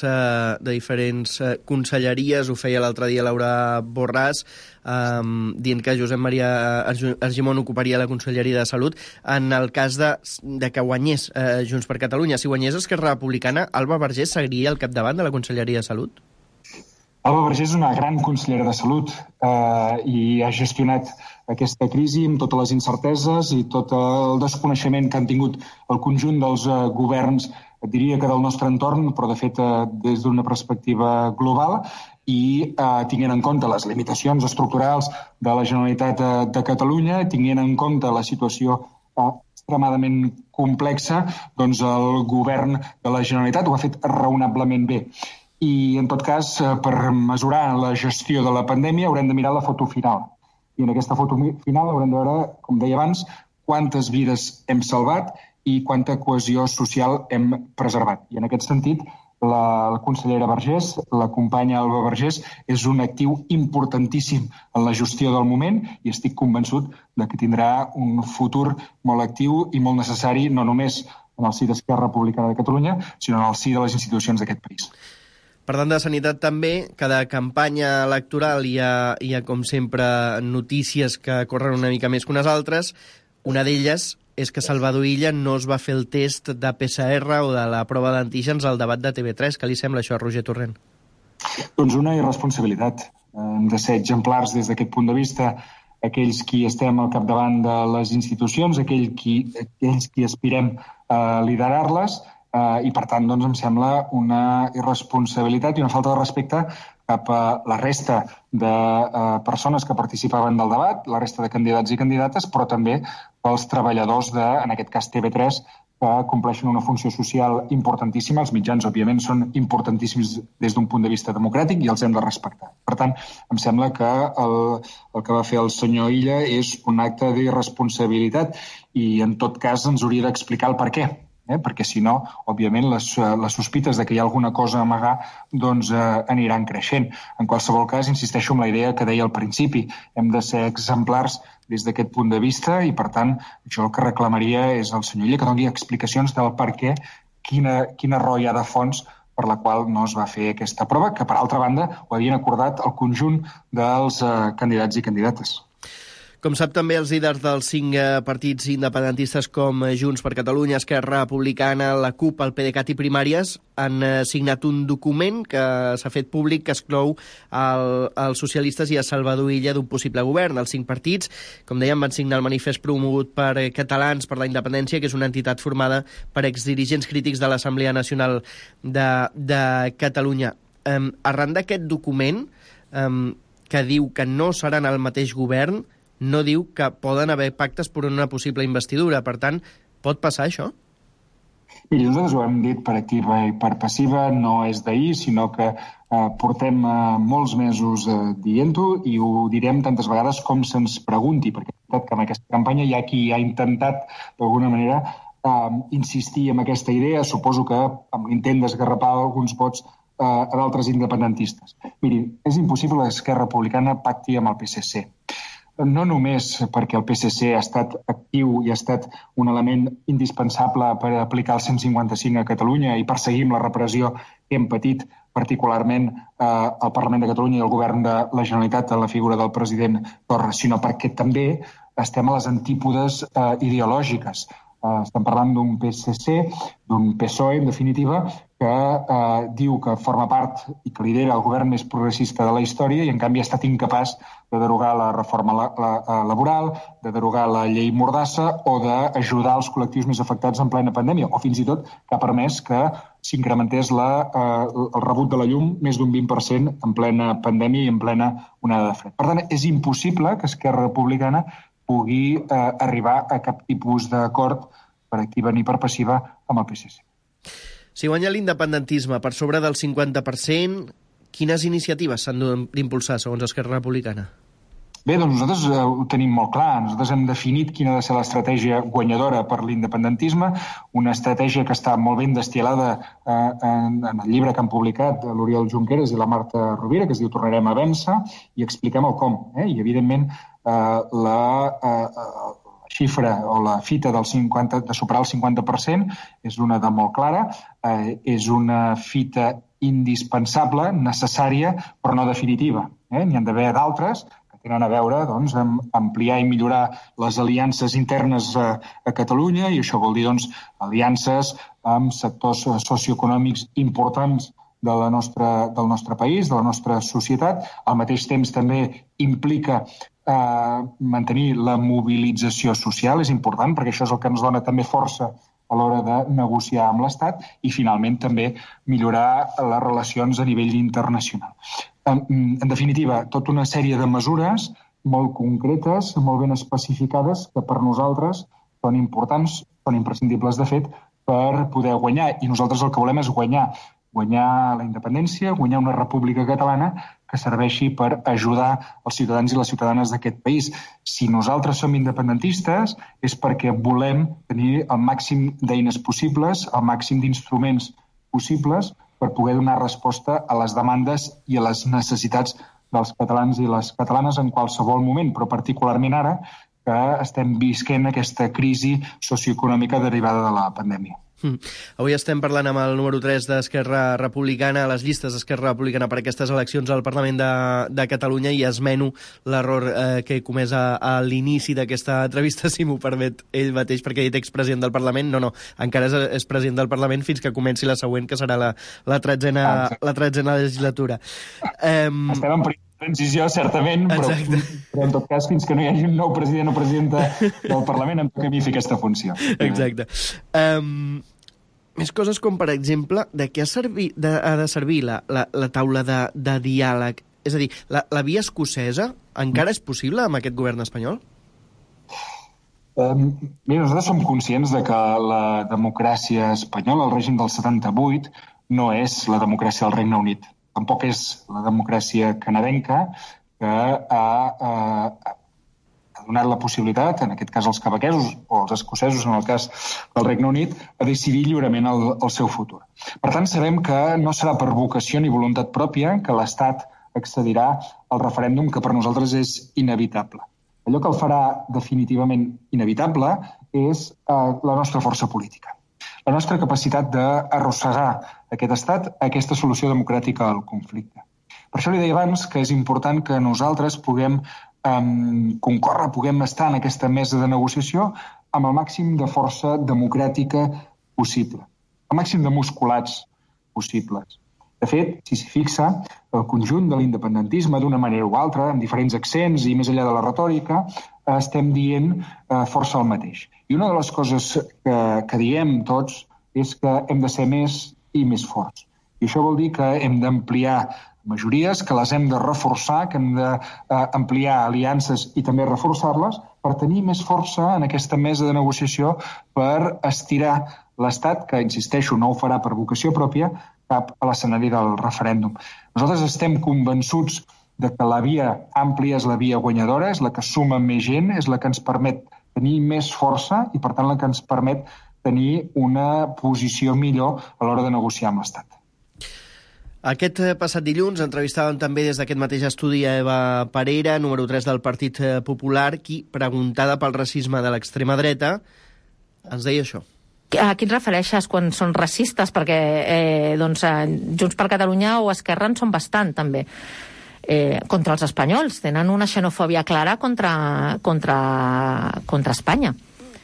diferents conselleries. Ho feia l'altre dia Laura Borràs, dient que Josep Maria Argimon ocuparia la Conselleria de Salut. En el cas de que guanyés Junts per Catalunya, si guanyés Esquerra Republicana, Alba Vergés seguiria al capdavant de la Conselleria de Salut? Alba Vergés és una gran consellera de Salut i ha gestionat aquesta crisi amb totes les incerteses i tot el desconeixement que han tingut el conjunt dels governs, diria que del nostre entorn, però de fet des d'una perspectiva global, i tinguent en compte les limitacions estructurals de la Generalitat de Catalunya, tinguent en compte la situació extremadament complexa, doncs el govern de la Generalitat ho ha fet raonablement bé. I, en tot cas, per mesurar la gestió de la pandèmia haurem de mirar la foto final. I en aquesta foto final haurem de veure, com deia abans, quantes vides hem salvat i quanta cohesió social hem preservat. I en aquest sentit, la consellera Vergés, la companya Alba Vergés, és un actiu importantíssim en la gestió del moment i estic convençut de que tindrà un futur molt actiu i molt necessari, no només en el si d'Esquerra Republicana de Catalunya, sinó en el si de les institucions d'aquest país. Parlant de sanitat també, cada campanya electoral hi ha, com sempre, notícies que corren una mica més que unes altres. Una d'elles és que Salvador Illa no es va fer el test de PCR o de la prova d'antígens al debat de TV3. Què li sembla això, Roger Torrent? Doncs una irresponsabilitat. Hem de ser exemplars des d'aquest punt de vista, aquells qui estem al capdavant de les institucions, aquells qui aspirem a liderar-les, i, per tant, doncs, em sembla una irresponsabilitat i una falta de respecte cap a la resta de persones que participaven del debat, la resta de candidats i candidates, però també pels treballadors de, en aquest cas, TV3, que compleixen una funció social importantíssima. Els mitjans, òbviament, són importantíssims des d'un punt de vista democràtic i els hem de respectar. Per tant, em sembla que el que va fer el senyor Illa és un acte d'irresponsabilitat i, en tot cas, ens hauria d'explicar el per què. Perquè, si no, òbviament, les sospites de que hi ha alguna cosa a amagar doncs aniran creixent. En qualsevol cas, insisteixo en la idea que deia al principi. Hem de ser exemplars des d'aquest punt de vista i, per tant, jo el que reclamaria és al senyor Illa que doni explicacions del per què, quina raó hi ha de fons per la qual no es va fer aquesta prova, que, per altra banda, ho havien acordat el conjunt dels candidats i candidates. Com sap també, els líders dels 5 partits independentistes com Junts per Catalunya, Esquerra Republicana, la CUP, el PDeCAT i Primàries han signat un document que s'ha fet públic que exclou els socialistes i a Salvador Illa d'un possible govern. Els 5 partits, com dèiem, van signar el manifest promogut per Catalans per la Independència, que és una entitat formada per exdirigents crítics de l'Assemblea Nacional de Catalunya. Arran d'aquest document, que diu que no seran el mateix govern, no diu que poden haver pactes per una possible investidura. Per tant, pot passar això? Miri, nosaltres ho hem dit per activa i per passiva, no és d'ahir, sinó que portem molts mesos dient-ho i ho direm tantes vegades com se'ns pregunti, perquè que en aquesta campanya hi ha qui ha intentat, d'alguna manera, insistir en aquesta idea, suposo que amb l'intent d'esgarrapar alguns vots a d'altres independentistes. Miri, és impossible que Esquerra Republicana pacti amb el PSC. No només perquè el PSC ha estat actiu i ha estat un element indispensable per aplicar el 155 a Catalunya i perseguir la repressió que hem patit particularment al Parlament de Catalunya i el govern de la Generalitat en la figura del president Torra, sinó perquè també estem a les antípodes ideològiques. Estem parlant d'un PSC, d'un PSOE, en definitiva, que diu que forma part i que lidera el govern més progressista de la història i, en canvi, ha estat incapaç de derogar la reforma laboral, de derogar la llei Mordassa o d'ajudar els col·lectius més afectats en plena pandèmia, o fins i tot que ha permès que s'incrementés el rebut de la llum més d'un 20% en plena pandèmia i en plena onada de fred. Per tant, és impossible que Esquerra Republicana pugui arribar a cap tipus d'acord per activa ni per passiva amb el PSC. Si guanya l'independentisme per sobre del 50%, quines iniciatives s'han d'impulsar, segons Esquerra Republicana? Bé, doncs nosaltres ho tenim molt clar. Nosaltres hem definit quina ha de ser l'estratègia guanyadora per l'independentisme, una estratègia que està molt ben destil·lada en el llibre que han publicat l'Oriol Junqueras i la Marta Rovira, que es diu Tornarem a vèncer, i expliquem el com. I, evidentment, la xifra o la fita de superar el 50% és una de molt clara, és una fita indispensable, necessària, però no definitiva. N'hi han d'haver d'altres que tenen a veure amb ampliar i millorar les aliances internes a Catalunya, i això vol dir aliances amb sectors socioeconòmics importants del nostre país, de la nostra societat. Al mateix temps també implica mantenir la mobilització social, és important, perquè això és el que ens dona també força a l'hora de negociar amb l'Estat, i finalment també millorar les relacions a nivell internacional. En definitiva, tota una sèrie de mesures molt concretes, molt ben especificades, que per nosaltres són importants, són imprescindibles de fet, per poder guanyar. I nosaltres el que volem és guanyar la independència, guanyar una república catalana que serveixi per ajudar els ciutadans i les ciutadanes d'aquest país. Si nosaltres som independentistes és perquè volem tenir el màxim d'eines possibles, el màxim d'instruments possibles per poder donar resposta a les demandes i a les necessitats dels catalans i les catalanes en qualsevol moment, però particularment ara que estem visquent aquesta crisi socioeconòmica derivada de la pandèmia. Avui estem parlant amb el número 3 d'Esquerra Republicana, a les llistes d'Esquerra Republicana per aquestes eleccions al Parlament de Catalunya, i esmeno l'error que he comès a l'inici d'aquesta entrevista, si m'ho permet ell mateix, perquè he dit expresident del Parlament. No, encara és president del Parlament fins que comenci la següent, que serà la 13a legislatura. Estem en transició, certament, però en tot cas, fins que no hi hagi un nou president o presidenta del Parlament, em toca a mi fer aquesta funció. Exacte. Més coses com, per exemple, de què ha de servir la taula de diàleg? És a dir, la via escocesa encara és possible amb aquest govern espanyol? Bé, nosaltres som conscients de que la democràcia espanyola, el règim del 78, no és la democràcia del Regne Unit. Tampoc és la democràcia canadenca, que ha donat la possibilitat, en aquest cas als quebequesos o als escocesos, en el cas del Regne Unit, a decidir lliurement el seu futur. Per tant, sabem que no serà per vocació ni voluntat pròpia que l'Estat accedirà al referèndum, que per nosaltres és inevitable. Allò que el farà definitivament inevitable és la nostra força política, la nostra capacitat d'arrossegar aquest Estat a aquesta solució democràtica al conflicte. Per això li deia abans que és important que nosaltres puguem concórrer, puguem estar en aquesta mesa de negociació amb el màxim de força democràtica possible, el màxim de musculats possibles. De fet, si s'hi fixa, el conjunt de l'independentisme, d'una manera o altra, amb diferents accents i més enllà de la retòrica, estem dient força el mateix. I una de les coses que diem tots és que hem de ser més i més forts. I això vol dir que hem d'ampliar majories, que les hem de reforçar, que hem d'ampliar aliances i també reforçar-les per tenir més força en aquesta mesa de negociació per estirar l'Estat, que, insisteixo, no ho farà per vocació pròpia, cap a l'escenari del referèndum. Nosaltres estem convençuts de que la via àmplia és la via guanyadora, és la que suma més gent, és la que ens permet tenir més força i, per tant, la que ens permet tenir una posició millor a l'hora de negociar amb l'Estat. Aquest passat dilluns entrevistàvem també des d'aquest mateix estudi a Eva Parera, número 3 del Partit Popular, qui, preguntada pel racisme de l'extrema dreta, ens deia això. A qui et refereixes quan són racistes? Perquè Junts per Catalunya o Esquerra en són bastant, també. Contra els espanyols. Tenen una xenofòbia clara contra Espanya.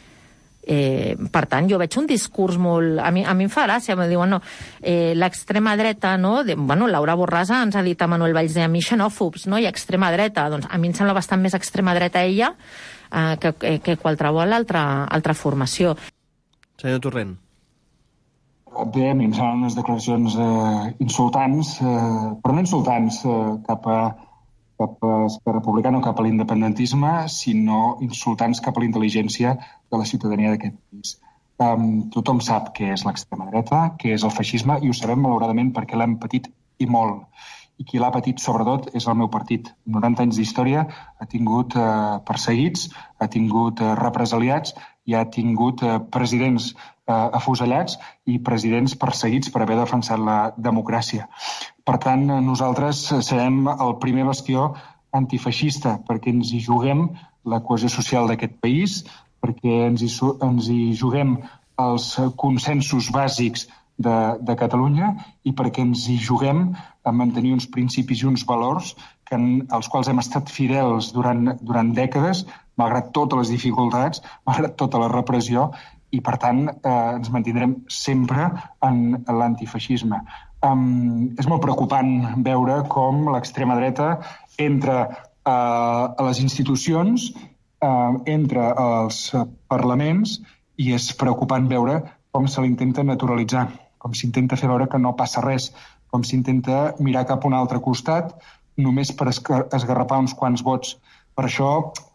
Per tant, jo veig un discurs molt... A mi em fa gràcia, em diuen, l'extrema dreta, no? Laura Borràs ens ha dit a Manuel Valls de mi xenòfobs, no? I extrema dreta. Doncs a mi em sembla bastant més extrema dreta ella que qualsevol altra formació. Senyor Torrent. Bé, a mi em semblen unes declaracions insultants, però no insultants cap a Esquerra Republicana o cap a l'independentisme, sinó insultants cap a la intel·ligència de la ciutadania d'aquest país. Tothom sap què és l'extrema dreta, què és el feixisme, i ho sabem malauradament perquè l'hem patit i molt. I qui l'ha patit, sobretot, és el meu partit. 90 anys d'història ha tingut perseguits, ha tingut represaliats i ha tingut presidents afusellats i presidents perseguits per haver defensat la democràcia. Per tant, nosaltres serem el primer bastió antifeixista perquè ens hi juguem la cohesió social d'aquest país, perquè ens hi juguem els consensos bàsics de Catalunya i perquè ens hi juguem a mantenir uns principis i uns valors als quals hem estat fidels durant dècades, malgrat totes les dificultats, malgrat tota la repressió, i per tant ens mantindrem sempre en l'antifeixisme. És molt preocupant veure com l'extrema dreta entra a les institucions, entra als parlaments, i és preocupant veure com se l'intenta naturalitzar, com s'intenta fer veure que no passa res, com s'intenta mirar cap a un altre costat només per esgarrapar uns quants vots. Per això,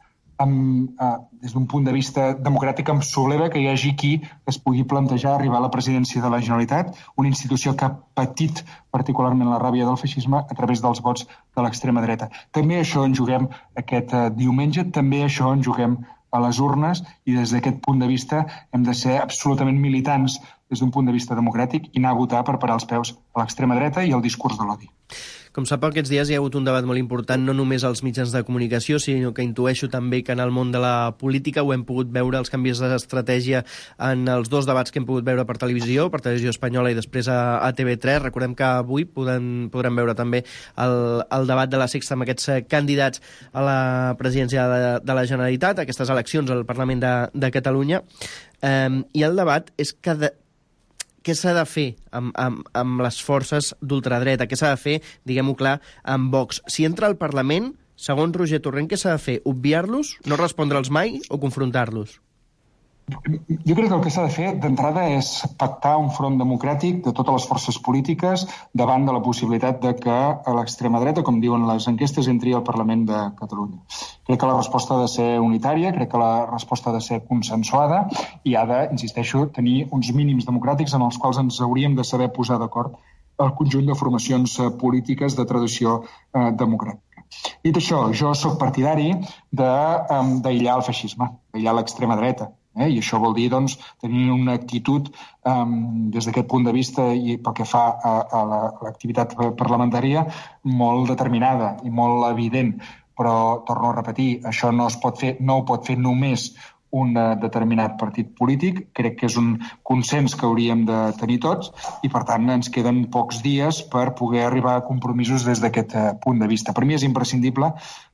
des d'un punt de vista democràtic, em sobleva que hi hagi qui es pugui plantejar arribar a la presidència de la Generalitat, una institució que ha patit particularment la ràbia del feixisme a través dels vots de l'extrema dreta. També això en juguem aquest diumenge, també això en juguem a les urnes, i des d'aquest punt de vista hem de ser absolutament militants des d'un punt de vista democràtic i anar a votar per parar els peus a l'extrema dreta i al discurs de l'odi. Com sap, aquests dies hi ha hagut un debat molt important, no només als mitjans de comunicació, sinó que intueixo també que en el món de la política ho hem pogut veure, els canvis d'estratègia en els dos debats que hem pogut veure per televisió espanyola i després a TV3. Recordem que avui podrem veure també el debat de la Sexta amb aquests candidats a la presidència de la Generalitat, aquestes eleccions al Parlament de Catalunya. I el debat és què s'ha de fer amb les forces d'ultradreta? Què s'ha de fer, diguem-ho clar, amb Vox? Si entra al Parlament, segons Roger Torrent, què s'ha de fer? Obviar-los, no respondre'ls mai o confrontar-los? Jo crec que el que s'ha de fer d'entrada és pactar un front democràtic de totes les forces polítiques davant de la possibilitat de que l'extrema dreta, com diuen les enquestes, entri al Parlament de Catalunya. Crec que la resposta ha de ser unitària, crec que la resposta ha de ser consensuada i ha de, insisteixo, tenir uns mínims democràtics en els quals ens hauríem de saber posar d'acord el conjunt de formacions polítiques de tradició democràtica. Dit això, jo sóc partidari d'aïllar el feixisme, d'aïllar l'extrema dreta. I això vol dir tenir una actitud des d'aquest punt de vista i pel que fa a l'activitat parlamentària molt determinada i molt evident. Però, torno a repetir, això no ho pot fer només un determinat partit polític. Crec que és un consens que hauríem de tenir tots i, per tant, ens queden pocs dies per poder arribar a compromisos des d'aquest punt de vista. Per mi és imprescindible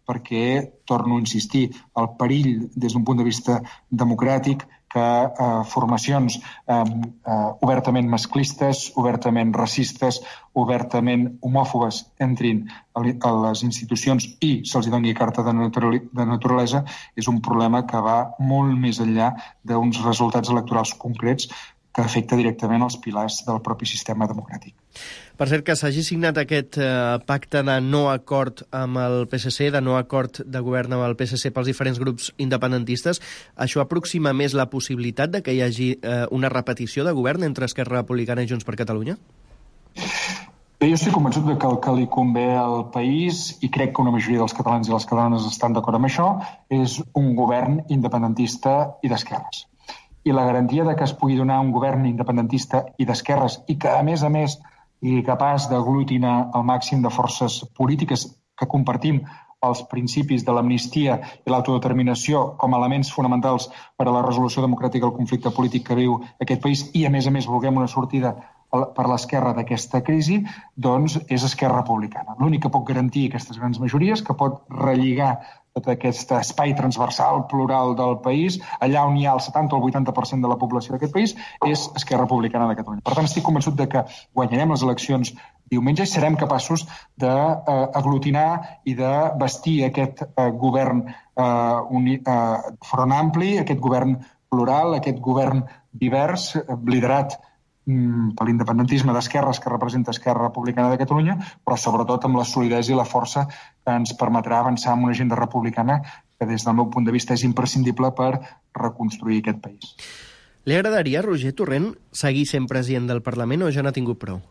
perquè, torno a insistir, el perill des d'un punt de vista democràtic que formacions obertament masclistes, obertament racistes, obertament homòfobes entrin a les institucions i se'ls doni carta de naturalesa és un problema que va molt més enllà d'uns resultats electorals concrets que afecta directament els pilars del propi sistema democràtic. Per cert, que s'hagi signat aquest pacte de no acord amb el PSC, de no acord de govern amb el PSC pels diferents grups independentistes, això aproxima més la possibilitat de que hi hagi una repetició de govern entre Esquerra Republicana i Junts per Catalunya? Bé, jo estic convençut de que el que li convé al país, i crec que una majoria dels catalans i les catalanes estan d'acord amb això, és un govern independentista i d'esquerres. I la garantia de que es pugui donar un govern independentista i d'esquerres i que, a més, sigui capaç d'aglutinar el màxim de forces polítiques que compartim els principis de l'amnistia i l'autodeterminació com a elements fonamentals per a la resolució democràtica del conflicte polític que viu aquest país i, a més, vulguem una sortida per l'esquerra d'aquesta crisi, doncs és Esquerra Republicana. L'únic que pot garantir aquestes grans majories, que pot relligar tot aquest espai transversal, plural del país, allà on hi ha el 70 o el 80% de la població d'aquest país, és Esquerra Republicana de Catalunya. Per tant, estic convençut de que guanyarem les eleccions diumenge i serem capaços d'aglutinar i de vestir aquest govern front ampli, aquest govern plural, aquest govern divers, liderat per l'independentisme d'esquerres que representa Esquerra Republicana de Catalunya, però sobretot amb la solidesa i la força que ens permetrà avançar en una agenda republicana que des del meu punt de vista és imprescindible per reconstruir aquest país. Li agradaria a Roger Torrent seguir sent president del Parlament o ja n'ha tingut prou?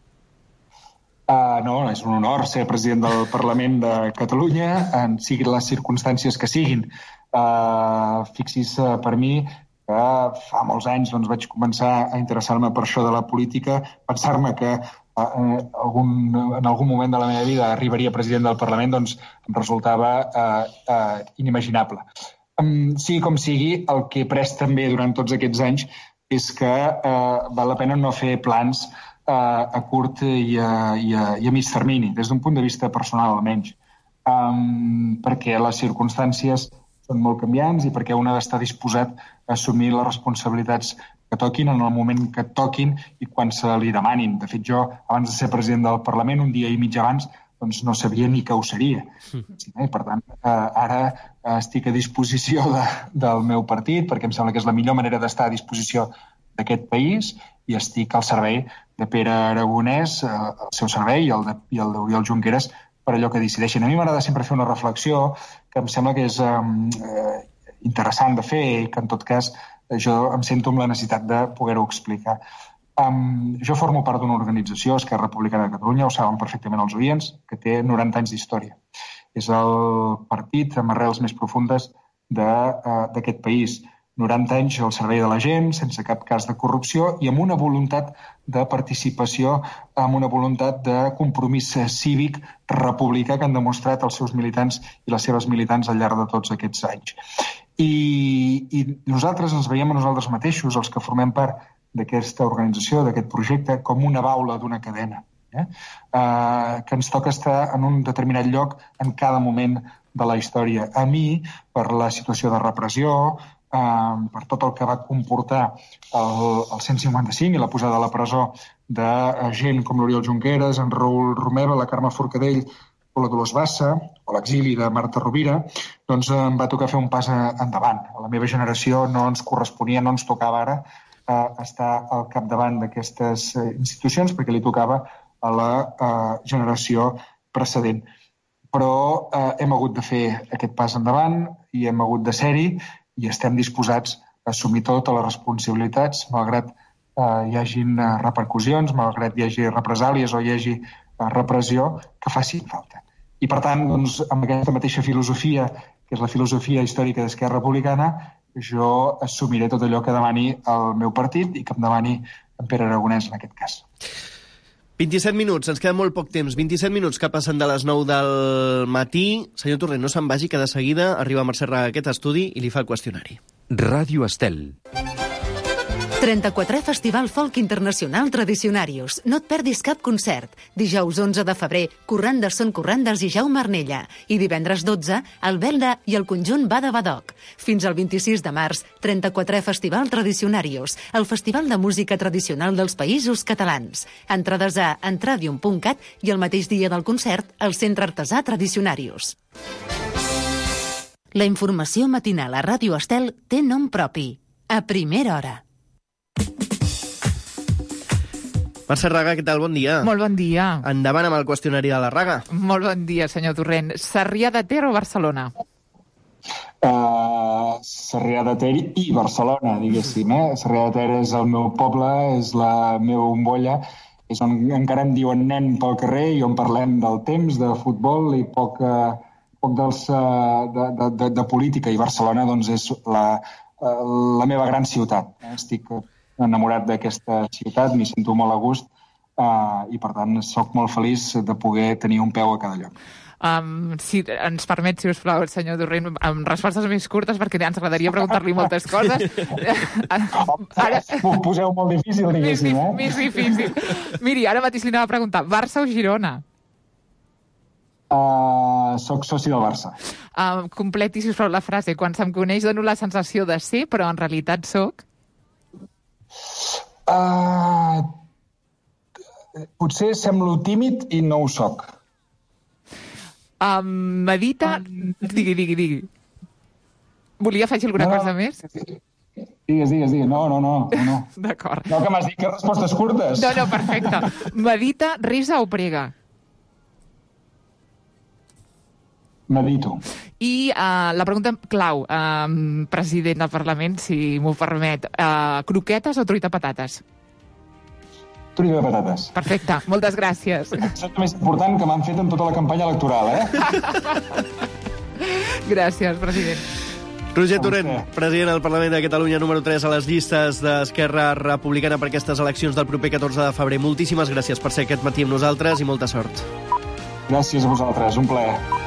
No, és un honor ser president del Parlament de Catalunya, siguin les circumstàncies que siguin. Fixi's, per mi, que fa molts anys vaig començar a interessar-me per això de la política, pensar-me que en algun moment de la meva vida arribaria president del Parlament, doncs em resultava inimaginable. Sigui com sigui, el que he pres també durant tots aquests anys és que val la pena no fer plans a curt i a mig termini, des d'un punt de vista personal almenys, perquè les circumstàncies són molt canviants i perquè un ha d'estar disposat a assumir les responsabilitats que toquin en el moment que toquin i quan se li demanin. De fet, jo, abans de ser president del Parlament, un dia i mig abans, doncs no sabia ni que ho seria. I, per tant, ara estic a disposició del meu partit, perquè em sembla que és la millor manera d'estar a disposició d'aquest país, i estic al servei de Pere Aragonès, al seu servei, i el d'Oriol Junqueras, per allò que decideixin. A mi m'agrada sempre fer una reflexió que em sembla que és interessant de fer i que, en tot cas, jo em sento amb la necessitat de poder-ho explicar. Jo formo part d'una organització, Esquerra Republicana de Catalunya, ho saben perfectament els oients, que té 90 anys d'història. És el partit amb arrels més profundes d'aquest país. 90 anys al servei de la gent, sense cap cas de corrupció i amb una voluntat de participació, amb una voluntat de compromís cívic republicà que han demostrat els seus militants i les seves militants al llarg de tots aquests anys. I nosaltres ens veiem a nosaltres mateixos, els que formem part d'aquesta organització, d'aquest projecte, com una baula d'una cadena, que ens toca estar en un determinat lloc en cada moment de la història. A mi, per la situació de repressió, per tot el que va comportar el 155 i la posada a la presó de gent com l'Oriol Junqueras, en Raül Romeva, la Carme Forcadell o la Dolors Bassa, o l'exili de Marta Rovira, doncs em va tocar fer un pas endavant. A la meva generació no ens corresponia, no ens tocava ara estar al capdavant d'aquestes institucions perquè li tocava a la generació precedent. Però hem hagut de fer aquest pas endavant i hem hagut de ser-hi i estem disposats a assumir totes les responsabilitats, malgrat hi hagin repercussions, malgrat hi hagi represàlies o hi hagi repressió, que facin falta. I, per tant, doncs, amb aquesta mateixa filosofia, que és la filosofia històrica d'Esquerra Republicana, jo assumiré tot allò que demani el meu partit i que em demani en Pere Aragonès, en aquest cas. 27 minuts, ens queda molt poc temps. 27 minuts que passen de les 9 del matí. Senyor Torrent, no se'n vagi, que de seguida arriba Mercè Raga a aquest estudi i li fa el qüestionari. Ràdio Estel. 34è Festival Folk Internacional Tradicionarius. No et perdis cap concert. Dijous 11 de febrer, Corrandes són Corrandes i Jaume Arnella. I divendres 12, el Belda i el conjunt Bada Badoc. Fins al 26 de març, 34è Festival Tradicionarius, el festival de música tradicional dels països catalans. Entrades a entradium.cat i el mateix dia del concert al Centre Artesà Tradicionarius. La informació matinal a Ràdio Estel té nom propi. A primera hora. Mercè Raga, què tal? Bon dia. Molt bon dia. Endavant amb el qüestionari de la Raga. Molt bon dia, senyor Torrent. Sarrià de Ter o Barcelona? Sarrià de Ter i Barcelona, diguéssim. Sarrià de Ter és el meu poble, és la meva bombolla, és on encara em diuen nen pel carrer i on parlem del temps, de futbol i poc de política. I Barcelona doncs, és la meva gran ciutat. Estic enamorat d'aquesta ciutat, m'hi sento molt a gust i, per tant, sóc molt feliç de poder tenir un peu a cada lloc. Si ens permet, si us plau, el senyor Torrent, amb respostes més curtes, perquè ens agradaria preguntar-li moltes coses. M'ho poseu molt difícil, diguéssim, Més difícil. Miri, ara mateix li anava a preguntar, Barça o Girona? Soc soci del Barça. Completi, si us plau, la frase. Quan se'm coneix dono la sensació de ser, però en realitat soc... Potser semblo tímid i no ho soc. Medita... Digui. Volia afegir alguna cosa més? Digues. No. D'acord. No, que m'has dit que respostes curtes. No, perfecte. Medita, resa o prega? Medito. I la pregunta clau, president del Parlament, si m'ho permet, croquetes o truita patates? Truita de patates. Perfecte, moltes gràcies. Això és el més important que m'han fet en tota la campanya electoral, Gràcies, president. Roger Torrent, president del Parlament de Catalunya, número 3 a les llistes d'Esquerra Republicana per aquestes eleccions del proper 14 de febrer. Moltíssimes gràcies per ser aquest matí amb nosaltres i molta sort. Gràcies a vosaltres, un plaer.